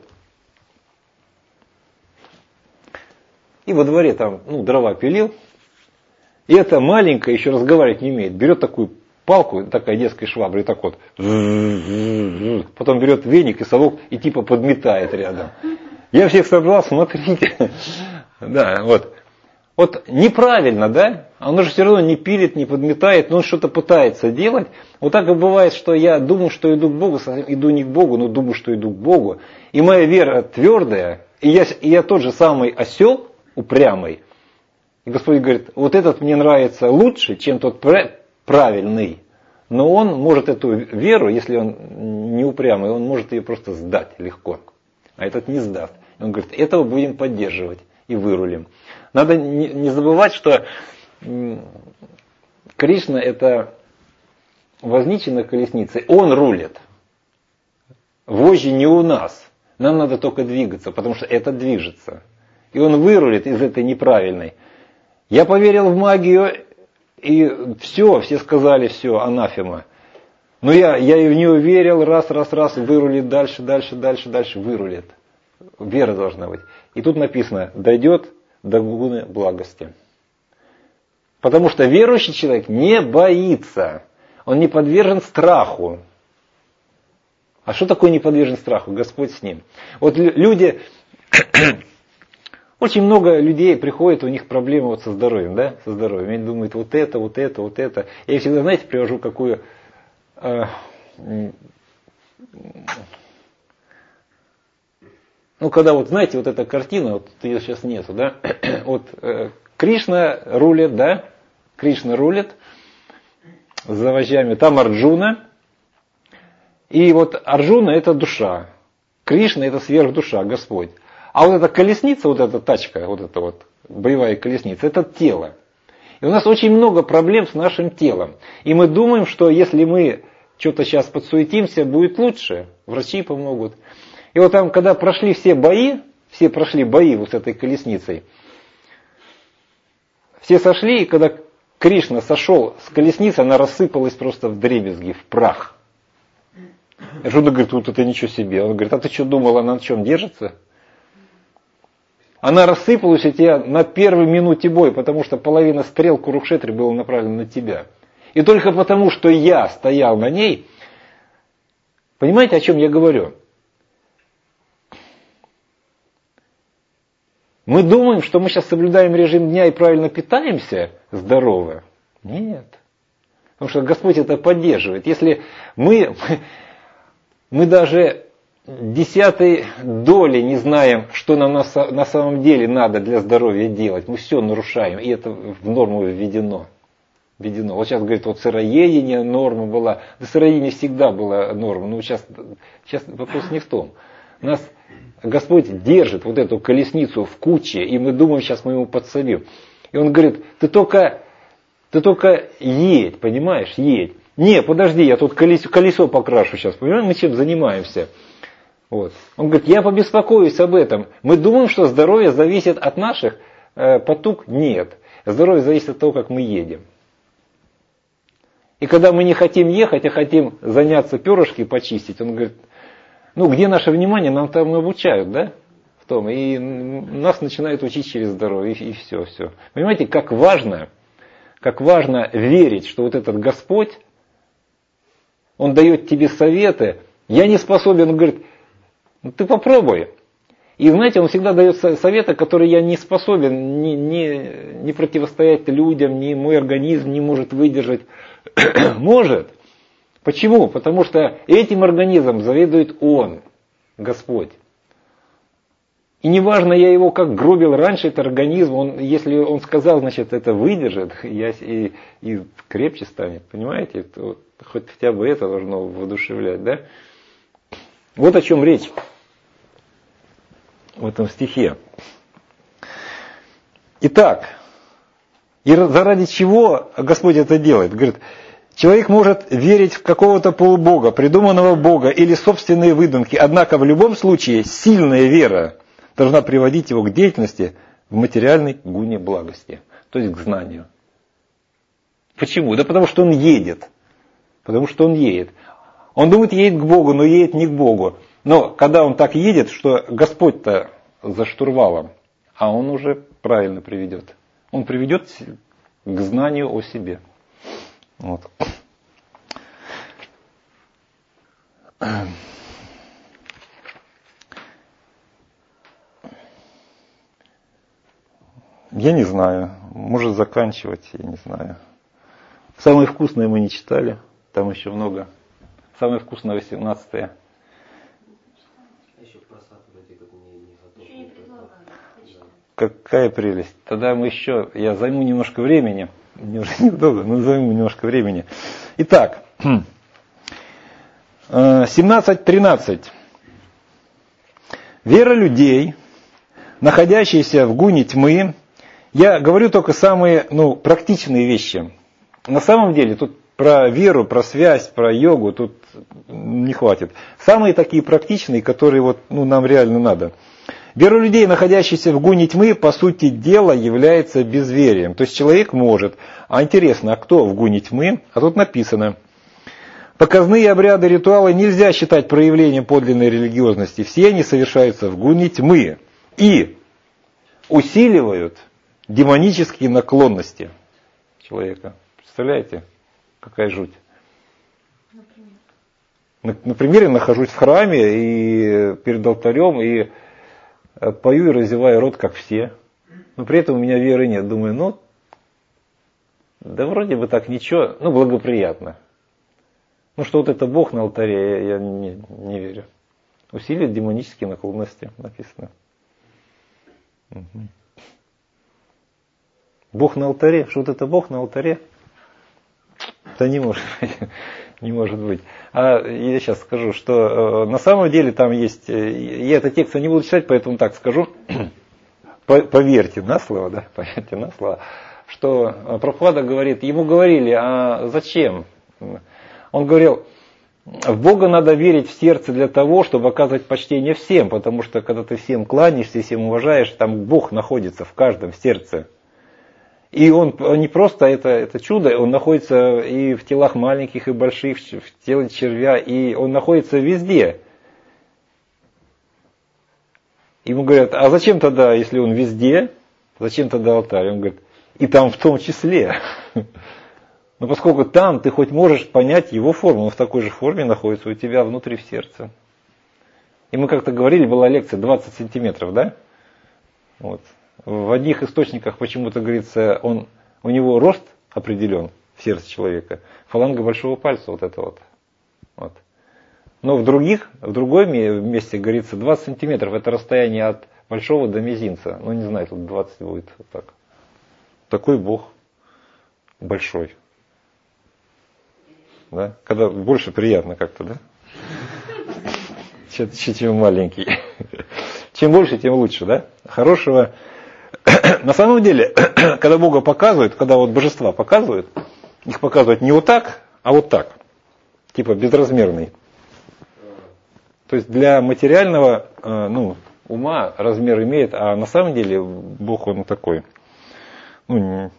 И во дворе там, ну, дрова пилил, и эта маленькая еще разговаривать не умеет, берет такую палку, такая детская швабра, и так вот, потом берет веник и совок и типа подметает рядом. Я всех собрал, смотрите. Да, вот. Вот неправильно, да? Оно же все равно не пилит, не подметает, но он что-то пытается делать. Вот так и бывает, что я думаю, что иду к Богу, иду не к Богу, но думаю, что иду к Богу. И моя вера твердая, и я, и я тот же самый осел, упрямый. И Господь говорит, вот этот мне нравится лучше, чем тот правильный. Но он может эту веру, если он не упрямый, он может ее просто сдать легко. А этот не сдаст. Он говорит, этого будем поддерживать и вырулим. Надо не забывать, что Кришна это возничий на колеснице, он рулит. Вожжи не у нас. Нам надо только двигаться, потому что это движется. И он вырулит из этой неправильной. Я поверил в магию, и все, все сказали, все, анафема. Но я, я и в нее верил, раз, раз, раз, вырулит дальше, дальше, дальше, дальше, вырулит. Вера должна быть. И тут написано, дойдет до гуны благости. Потому что верующий человек не боится. Он не подвержен страху. А что такое не подвержен страху? Господь с ним. Вот люди, очень много людей приходит, у них проблемы вот со здоровьем, да, со здоровьем. Они думают, вот это, вот это, вот это. Я всегда, знаете, привожу какую... Э, ну, когда вот, знаете, вот эта картина, вот ее сейчас нету, да, вот э, Кришна рулит, да, Кришна рулит за вожжами, там Арджуна, и вот Арджуна это душа, Кришна это сверхдуша, Господь. А вот эта колесница, вот эта тачка, вот эта вот боевая колесница, это тело. И у нас очень много проблем с нашим телом. И мы думаем, что если мы что-то сейчас подсуетимся, будет лучше, врачи помогут. И вот там, когда прошли все бои, все прошли бои вот с этой колесницей, все сошли, и когда Кришна сошел с колесницы, она рассыпалась просто в дребезги, в прах. Арджуна говорит, вот это ничего себе. Он говорит, а ты что думал, она на чем держится? Она рассыпалась у тебя на первой минуте боя, потому что половина стрел Курукшетры была направлена на тебя. И только потому, что я стоял на ней, понимаете, о чем я говорю? Мы думаем, что мы сейчас соблюдаем режим дня и правильно питаемся здорово. Нет. Потому что Господь это поддерживает. Если мы, мы даже десятой доли не знаем, что нам на, на самом деле надо для здоровья делать. Мы все нарушаем, и это в норму введено. введено. Вот сейчас, говорит, вот сыроедение норма была. Да сыроедение всегда была норма. Но сейчас, сейчас вопрос не в том. Нас Господь держит вот эту колесницу в куче, и мы думаем, сейчас мы ему подсобим. И он говорит, ты только, ты только едь, понимаешь, едь. Не, подожди, я тут колесо, колесо покрашу сейчас. Понимаешь, мы чем занимаемся? Вот. Он говорит, я побеспокоюсь об этом. Мы думаем, что здоровье зависит от наших э, потуг. Нет. Здоровье зависит от того, как мы едем. И когда мы не хотим ехать, а хотим заняться перышки почистить, он говорит, ну где наше внимание, нам там обучают, да? В том. И нас начинают учить через здоровье, и, и все, все. Понимаете, как важно, как важно верить, что вот этот Господь, Он дает тебе советы. Я не способен, он говорит, ну ты попробуй. И знаете, он всегда дает советы, которые я не способен не, не, не противостоять людям, ни мой организм не может выдержать. Может. Почему? Потому что этим организмом заведует Он, Господь. И неважно, я его как гробил раньше, этот организм, он, если он сказал, значит, это выдержит, я, и, и крепче станет. Понимаете? Вот, хоть хотя бы это должно воодушевлять, да? Вот о чем речь в этом стихе. Итак, и заради чего Господь это делает? Говорит, человек может верить в какого-то полубога, придуманного бога или собственные выдумки, однако в любом случае сильная вера должна приводить его к деятельности в материальной гуне благости, то есть к знанию. Почему? Да потому что он едет. Потому что он едет. Он думает, едет к Богу, но едет не к Богу. Но когда он так едет, что Господь-то за штурвалом, а он уже правильно приведет. Он приведет к знанию о себе. Вот. Я не знаю. Может заканчивать, я не знаю. Самое вкусное мы не читали. Там еще много. Самое вкусное восемнадцатое. Какая прелесть. Тогда мы еще, я займу немножко времени. Мне уже неудобно, но займу немножко времени. Итак, семнадцать тринадцать. Вера людей, находящаяся в гуне тьмы, я говорю только самые ну, практичные вещи. На самом деле, тут про веру, про связь, про йогу тут не хватит. Самые такие практичные, которые вот, ну, нам реально надо. Вера людей, находящихся в гуне тьмы, по сути дела, является безверием. То есть человек может. А интересно, а кто в гуне тьмы? А тут написано. Показные обряды, ритуалы нельзя считать проявлением подлинной религиозности. Все они совершаются в гуне тьмы. И усиливают демонические наклонности человека. Представляете, какая жуть? Например, я нахожусь в храме и перед алтарем и пою и разеваю рот, как все. Но при этом у меня веры нет. Думаю, ну, да вроде бы так ничего, ну, благоприятно. Ну, что вот это Бог на алтаре, я, я не, не верю. Усилит демонические наклонности, написано. Угу. Бог на алтаре, что вот это Бог на алтаре? Да не может быть. Не может быть. А я сейчас скажу, что э, на самом деле там есть, э, я этот текст не буду читать, поэтому так скажу, поверьте на слово, да, поверьте на слово, что Прабхупада говорит, ему говорили, а зачем? Он говорил, в Бога надо верить в сердце для того, чтобы оказывать почтение всем, потому что когда ты всем кланяешься, всем уважаешь, там Бог находится в каждом сердце. И он не просто это, это чудо, он находится и в телах маленьких, и больших, в теле червя, и он находится везде. Ему говорят, а зачем тогда, если он везде, зачем тогда алтарь? Он говорит, и там в том числе. Но поскольку там ты хоть можешь понять его форму, он в такой же форме находится у тебя внутри в сердце. И мы как-то говорили, была лекция двадцать сантиметров, да? Вот. В одних источниках почему-то говорится, он, у него рост определен в сердце человека. Фаланга большого пальца, вот это вот. вот. Но в других, в другой месте говорится двадцать сантиметров. Это расстояние от большого до мизинца. Ну, не знаю, тут двадцать будет. Вот так. Такой Бог большой. Да? Когда больше приятно как-то, да? Чем, чем маленький. Чем больше, тем лучше, да? Хорошего. На самом деле, когда Бога показывают, когда вот божества показывают, их показывают не вот так, а вот так. Типа безразмерный. То есть для материального ну, ума размер имеет, а на самом деле Бог он такой. Ну,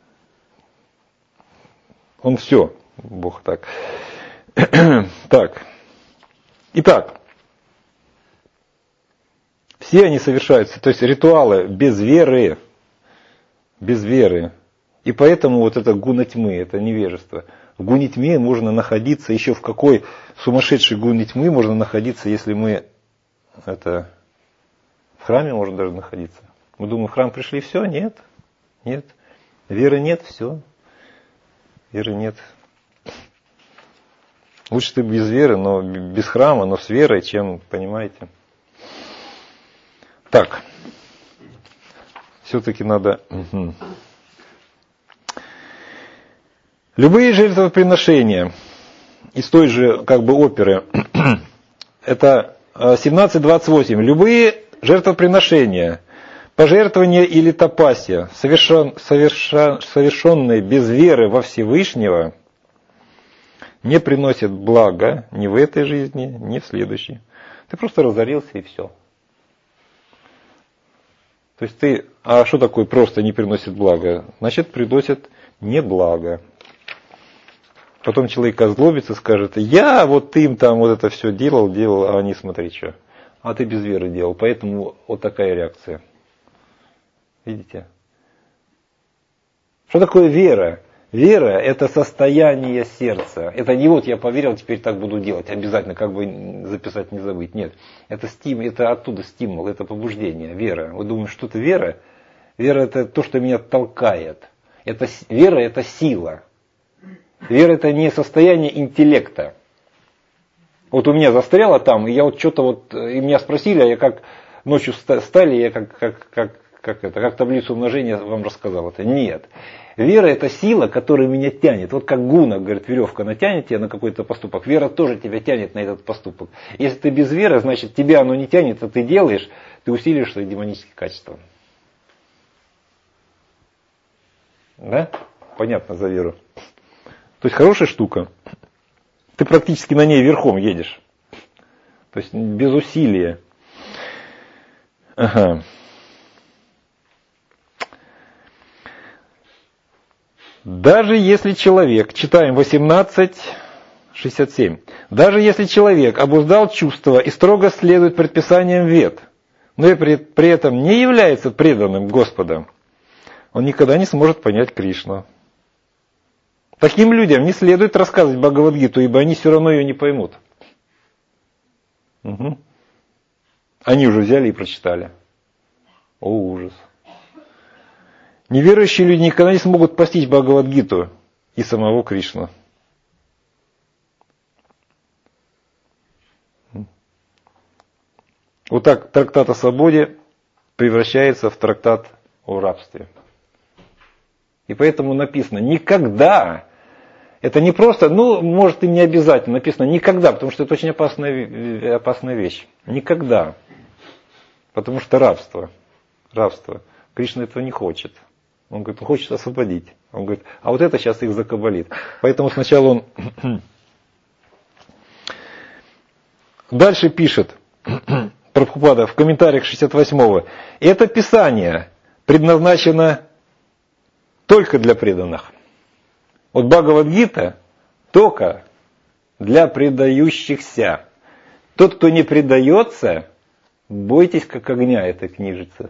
он все. Бог так. Так. Итак. Все они совершаются, то есть ритуалы без веры, без веры. И поэтому вот это гуна тьмы, это невежество. В гуне тьмы можно находиться, еще в какой сумасшедшей гуне тьмы можно находиться, если мы это, в храме можно даже находиться. Мы думаем, в храм пришли, все, нет, нет. Веры нет, все. Веры нет. Лучше ты без веры, но без храма, но с верой, чем, понимаете. Так, все-таки надо... Угу. Любые жертвоприношения из той же как бы оперы, это семнадцать двадцать восемь. Любые жертвоприношения, пожертвования или тапасия, совершен, совершен, совершенные без веры во Всевышнего, не приносят блага ни в этой жизни, ни в следующей. Ты просто разорился и все. То есть ты, а что такое просто не приносит блага? Значит, приносит не благо. Потом человек озлобится, скажет, я вот им там вот это все делал, делал, а они смотри что. А ты без веры делал, поэтому вот такая реакция. Видите? Что такое вера? Вера – это состояние сердца. Это не вот я поверил, теперь так буду делать. Обязательно, как бы записать, не забыть. Нет. Это стимул, это оттуда стимул, это побуждение. Вера. Вы думаете, что это вера? Вера – это то, что меня толкает. Это, вера – это сила. Вера – это не состояние интеллекта. Вот у меня застряло там, и я вот что-то вот, и меня спросили, а я как ночью встали, я как, как, как, как это, как таблицу умножения вам рассказал. Это нет. Вера – это сила, которая меня тянет. Вот как гуна, говорит, веревка, она тянет тебя на какой-то поступок. Вера тоже тебя тянет на этот поступок. Если ты без веры, значит тебя оно не тянет, а ты делаешь, ты усиливаешь свои демонические качества. Да? Понятно за веру. То есть хорошая штука. Ты практически на ней верхом едешь. То есть без усилия. Ага. Даже если человек, читаем восемнадцать шестьдесят семь, даже если человек обуздал чувства и строго следует предписаниям вед, но и при, при этом не является преданным Господом, он никогда не сможет понять Кришну. Таким людям не следует рассказывать Бхагавад-гиту, ибо они все равно ее не поймут. Угу. Они уже взяли и прочитали. О, ужас. Неверующие люди никогда не смогут постичь Бхагавад-гиту и самого Кришну. Вот так трактат о свободе превращается в трактат о рабстве. И поэтому написано «никогда». Это не просто, ну, может и не обязательно, написано «никогда», потому что это очень опасная, опасная вещь. Никогда. Потому что рабство. Рабство. Кришна этого не хочет. Он говорит, он хочет освободить. Он говорит, а вот это сейчас их закабалит. Поэтому сначала он дальше пишет Прабхупада в комментариях шестьдесят восьмого. Это писание предназначено только для преданных. Вот Бхагавад-гита только для предающихся. Тот, кто не предается, бойтесь как огня этой книжицы.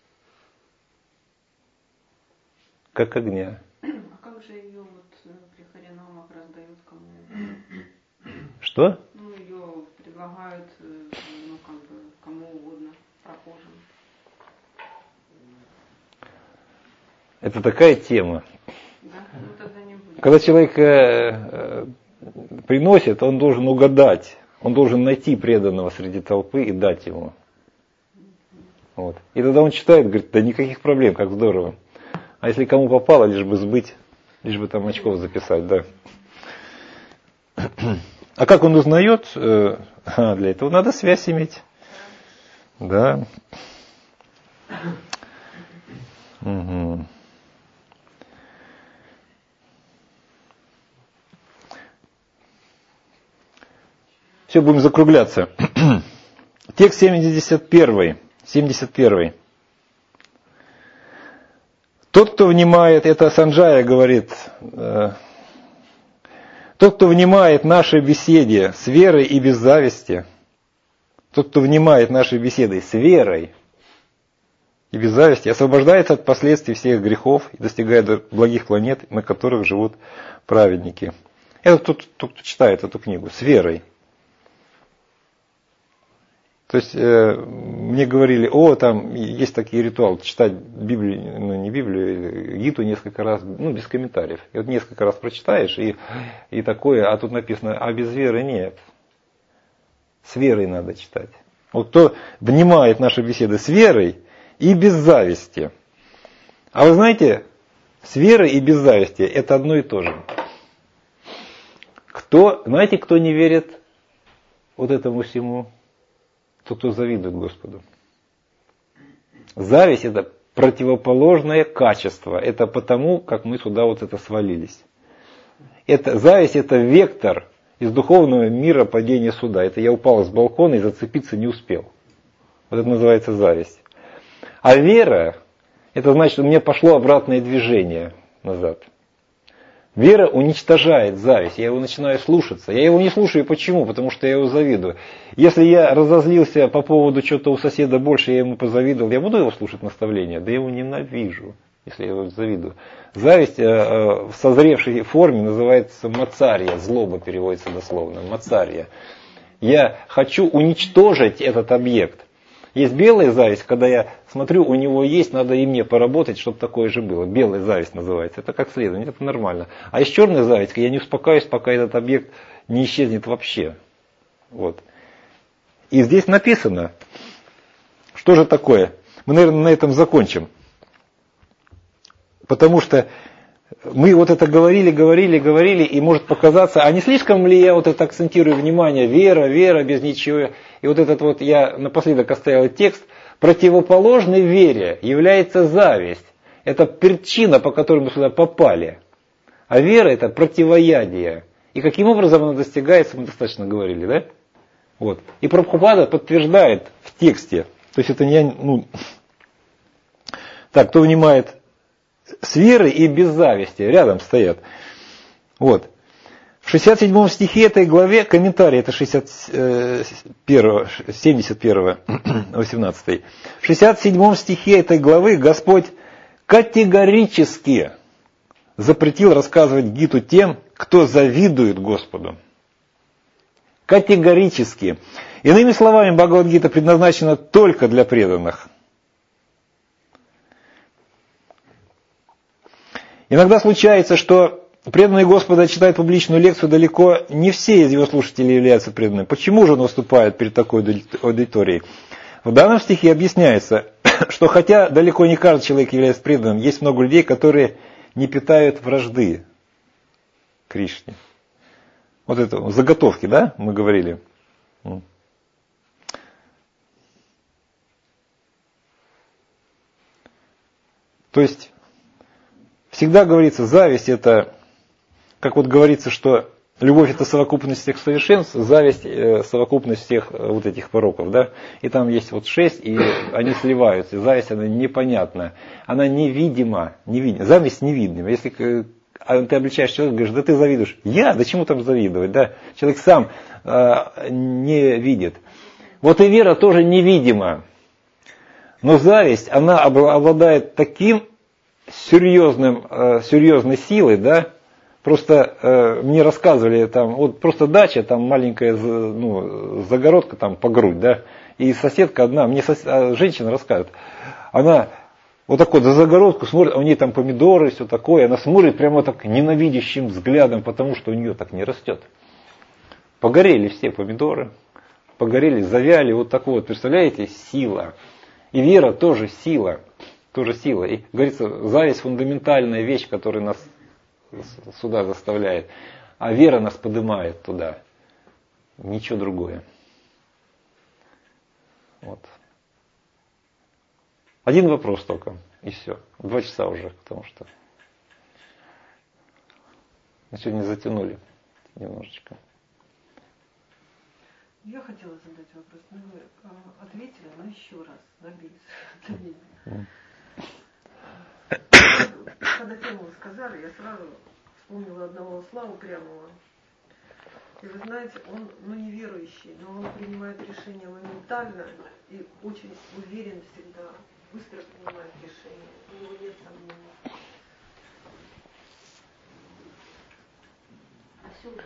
Как огня. А как же ее вот при Харинамах раздают кому? Что? Ну, ее предлагают, ну, как бы, кому угодно, прохожим. Это такая тема. Да? Ну, тогда не будет. Когда человек э, приносит, он должен угадать. Он должен найти преданного среди толпы и дать ему. Вот. И тогда он читает, говорит, да никаких проблем, как здорово. А если кому попало, лишь бы сбыть, лишь бы там очков записать, да. А как он узнает? А, для этого надо связь иметь. Да. Угу. Все, будем закругляться. Текст семьдесят первый. семьдесят первый. Тот, кто внимает, это Санджая говорит, э, тот, кто внимает нашей беседе с верой и без зависти, тот, кто внимает нашей беседой с верой и без зависти, освобождается от последствий всех грехов и достигает благих планет, на которых живут праведники. Это тот, кто читает эту книгу с верой. То есть э, мне говорили, о, там есть такие ритуалы, читать Библию, ну не Библию, Гиту несколько раз, ну без комментариев. И вот несколько раз прочитаешь, и, и такое, а тут написано, а без веры нет. С верой надо читать. Вот кто внимает наши беседы с верой и без зависти. А вы знаете, с верой и без зависти это одно и то же. Кто, знаете, кто не верит вот этому всему? Тот, кто завидует Господу. Зависть – это противоположное качество. Это потому, как мы сюда вот это свалились. Это, зависть – это вектор из духовного мира падения сюда. Это я упал с балкона и зацепиться не успел. Вот это называется зависть. А вера – это значит, у меня пошло обратное движение назад. Вера уничтожает зависть, я его начинаю слушаться. Я его не слушаю, почему? Потому что я его завидую. Если я разозлился по поводу чего-то у соседа больше, я ему позавидовал, я буду его слушать наставления? Да я его ненавижу, если я его завидую. Зависть в созревшей форме называется мацария, злоба переводится дословно, мацария. Я хочу уничтожить этот объект. Есть белая зависть, когда я смотрю, у него есть, надо и мне поработать, чтобы такое же было. Белая зависть называется. Это как следование, это нормально. А есть черная зависть, я не успокаиваюсь, пока этот объект не исчезнет вообще. Вот. И здесь написано, что же такое. Мы, наверное, на этом закончим. Потому что мы вот это говорили, говорили, говорили, и может показаться, а не слишком ли я вот это акцентирую внимание, вера, вера, без ничего. И вот этот вот, я напоследок оставил текст, противоположной вере является зависть. Это причина, по которой мы сюда попали. А вера это противоядие. И каким образом она достигается, мы достаточно говорили, да? Вот. И Прабхупада подтверждает в тексте, то есть это не, ну, так, кто внимает с верой и без зависти, рядом стоят. Вот. В шестьдесят седьмом стихе этой главе, комментарий, это шестьдесят первого, семьдесят первого, восемнадцатый. В шестьдесят седьмом стихе этой главы Господь категорически запретил рассказывать Гиту тем, кто завидует Господу. Категорически. Иными словами, Бхагавад-гита предназначена только для преданных. Иногда случается, что преданные Господа читают публичную лекцию, далеко не все из его слушателей являются преданными. Почему же он выступает перед такой аудиторией? В данном стихе объясняется, что хотя далеко не каждый человек является преданным, есть много людей, которые не питают вражды Кришне. Вот это заготовки, да, мы говорили. То есть всегда говорится, зависть это, как вот говорится, что любовь это совокупность всех совершенств, зависть совокупность всех вот этих пороков, да. И там есть вот шесть, и они сливаются. И зависть она непонятна, она невидима, невидима. Зависть невидима. Если ты обличаешь человека, говоришь, да ты завидуешь. Я? Да чему там завидовать, да? Человек сам э, не видит. Вот и вера тоже невидима. Но зависть, она обладает таким серьезным, э, серьезной силой, да. Просто э, мне рассказывали, там, вот просто дача, там маленькая ну, загородка там по грудь, да. И соседка одна, мне сос... женщина рассказывает, она вот так вот за загородку смотрит, а у нее там помидоры, все такое. Она смотрит прямо так ненавидящим взглядом, потому что у нее так не растет. Погорели все помидоры, погорели, завяли, вот так вот, представляете, сила. И вера тоже сила, тоже сила. И, говорится, зависть фундаментальная вещь, которая нас сюда заставляет. А вера нас поднимает туда. Ничего другое. Вот. Один вопрос только, и все. Два часа уже, потому что мы сегодня затянули немножечко. Я хотела задать вопрос, но вы э, ответили, но еще раз, забили. Когда тему сказали, я сразу вспомнила одного Славу Прямого. И вы знаете, он ну, неверующий, но он принимает решения моментально и очень уверен всегда, быстро принимает решения. У него нет сомнений. А все уже.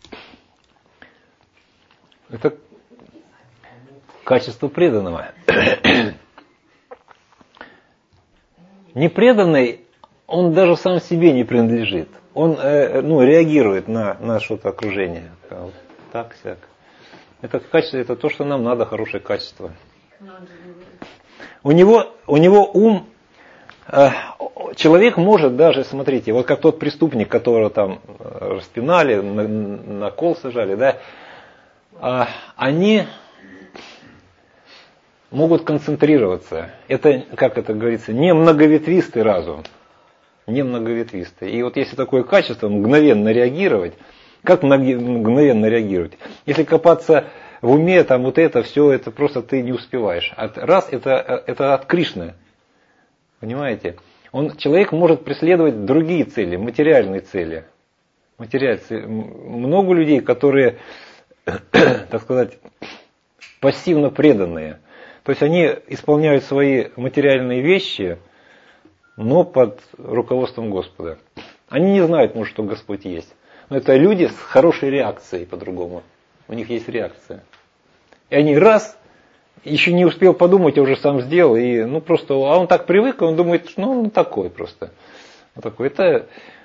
Это качество преданного. Непреданный, он даже сам себе не принадлежит. Он э, ну, реагирует на, на что-то окружение. Так, сяк. Это качество, это то, что нам надо, хорошее качество. У него, у него ум, э, человек может даже, смотрите, вот как тот преступник, которого там распинали, на, на кол сажали, да, э, они могут концентрироваться. Это, как это говорится, не многоветвистый разум. Не многоветвистый. И вот если такое качество, мгновенно реагировать, как мгновенно реагировать? Если копаться в уме, там вот это, все, это просто ты не успеваешь. От, раз, это, это от Кришны. Понимаете? Он, человек может преследовать другие цели, материальные цели. Материальные. Много людей, которые, так сказать, пассивно преданные. То есть они исполняют свои материальные вещи, но под руководством Господа. Они не знают, может, что Господь есть. Но это люди с хорошей реакцией по-другому. У них есть реакция. И они раз, еще не успел подумать, а уже сам сделал. И, ну, просто, а он так привык, он думает, что ну, он такой просто. Вот такой. Это,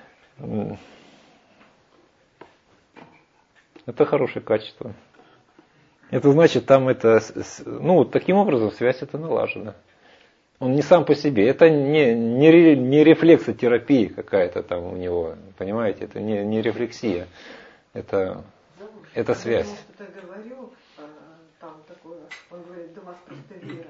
это хорошее качество. Это значит, там это, ну, таким образом связь это налажена. Он не сам по себе. Это не, не, не рефлексотерапия какая-то там у него. Понимаете? Это не, не рефлексия. Это, это связь. Я что-то говорю, там такое, он говорит, да у вас просто вера.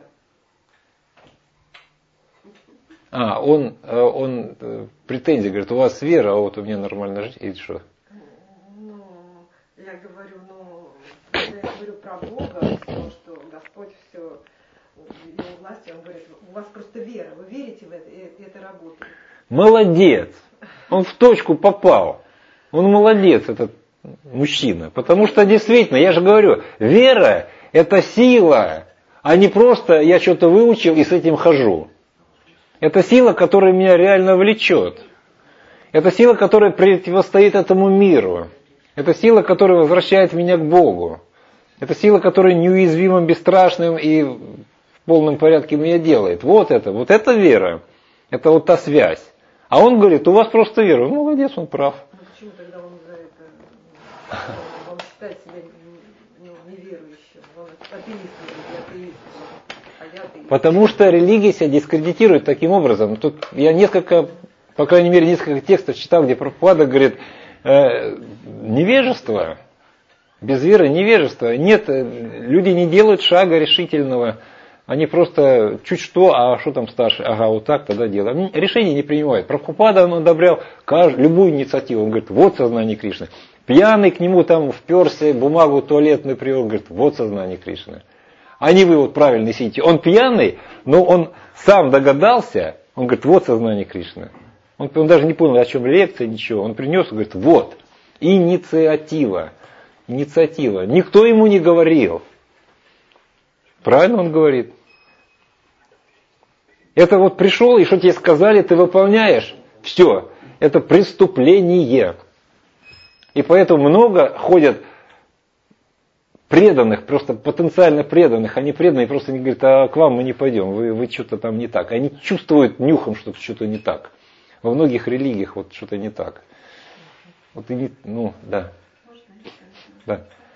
А, он, он претензии говорит, у вас вера, а вот у меня нормально жить. И что? Ну, я говорю, ну, я говорю про Бога, все, что Господь все, его власти, он говорит, у вас просто вера, вы верите в это, и это работает. Молодец! Он в точку попал. Он молодец, этот мужчина. Потому что действительно, я же говорю, вера – это сила, а не просто я что-то выучил и с этим хожу. Это сила, которая меня реально влечет. Это сила, которая противостоит этому миру. Это сила, которая возвращает меня к Богу. Это сила, которая неуязвимым, бесстрашным и в полном порядке меня делает. Вот это, вот это вера. Это вот та связь. А он говорит, у вас просто вера. Ну, молодец, он прав. Ну почему тогда он за это, он считает себя ну, неверующим, он атеист, атеист, а я атеист. Потому что религия себя дискредитирует таким образом. Тут я несколько, по крайней мере, несколько текстов читал, где Прабхупада говорит, э, невежество, без веры невежество. Нет, люди не делают шага решительного. Они просто чуть что, а что там старше? Ага, вот так тогда делаем. Решение не принимают. Прабхупада он одобрял каждую, любую инициативу. Он говорит, вот сознание Кришны. Пьяный к нему там вперся, бумагу туалетную привел, говорит, вот сознание Кришны. А не вы вот правильно сидите. Он пьяный, но он сам догадался, он говорит, вот сознание Кришны. Он, он даже не понял, о чем лекция, ничего. Он принес, говорит, вот, инициатива. Инициатива. Никто ему не говорил. Правильно он говорит. Это вот пришел, и что тебе сказали, ты выполняешь. Все. Это преступление. И поэтому много ходят преданных, просто потенциально преданных. Они преданные, просто не говорят, а к вам мы не пойдем, вы, вы что-то там не так. Они чувствуют нюхом, что что-то не так. Во многих религиях вот что-то не так. Вот и, ну, да. Можно Да.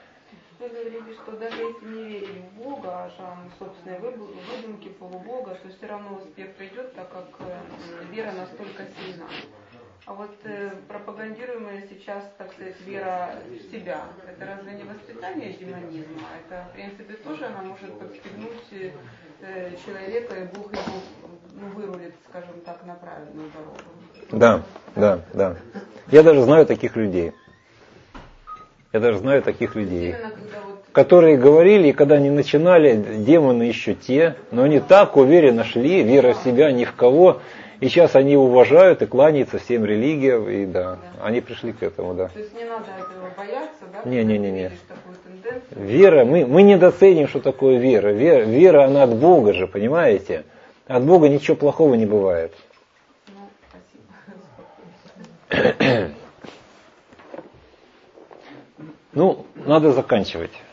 что даже если не верить в Бога, а там собственные выбор- выдумки полубога, то все равно успех придет, так как э, вера настолько сильна. А вот э, пропагандируемая сейчас, так сказать, вера в себя, это разве не воспитание демонизма? Это, в принципе, тоже она может подстегнуть э, человека, и Бог его ну, вырулит, скажем так, на правильную дорогу. Да, да, да. Я даже знаю таких людей. Я даже знаю таких людей, Именно когда вот которые говорили, и когда они начинали, демоны еще те, но они так уверенно шли, вера в себя ни в кого, и сейчас они уважают и кланяются всем религиям, и да, Да. они пришли к этому, да. То есть не надо этого бояться, да? Не, не, не, когда не. видишь такую тенденцию. Вера, мы, мы недооценим, что такое вера. вера. Вера, она от Бога же, понимаете? От Бога ничего плохого не бывает. Ну, спасибо. Ну, надо заканчивать.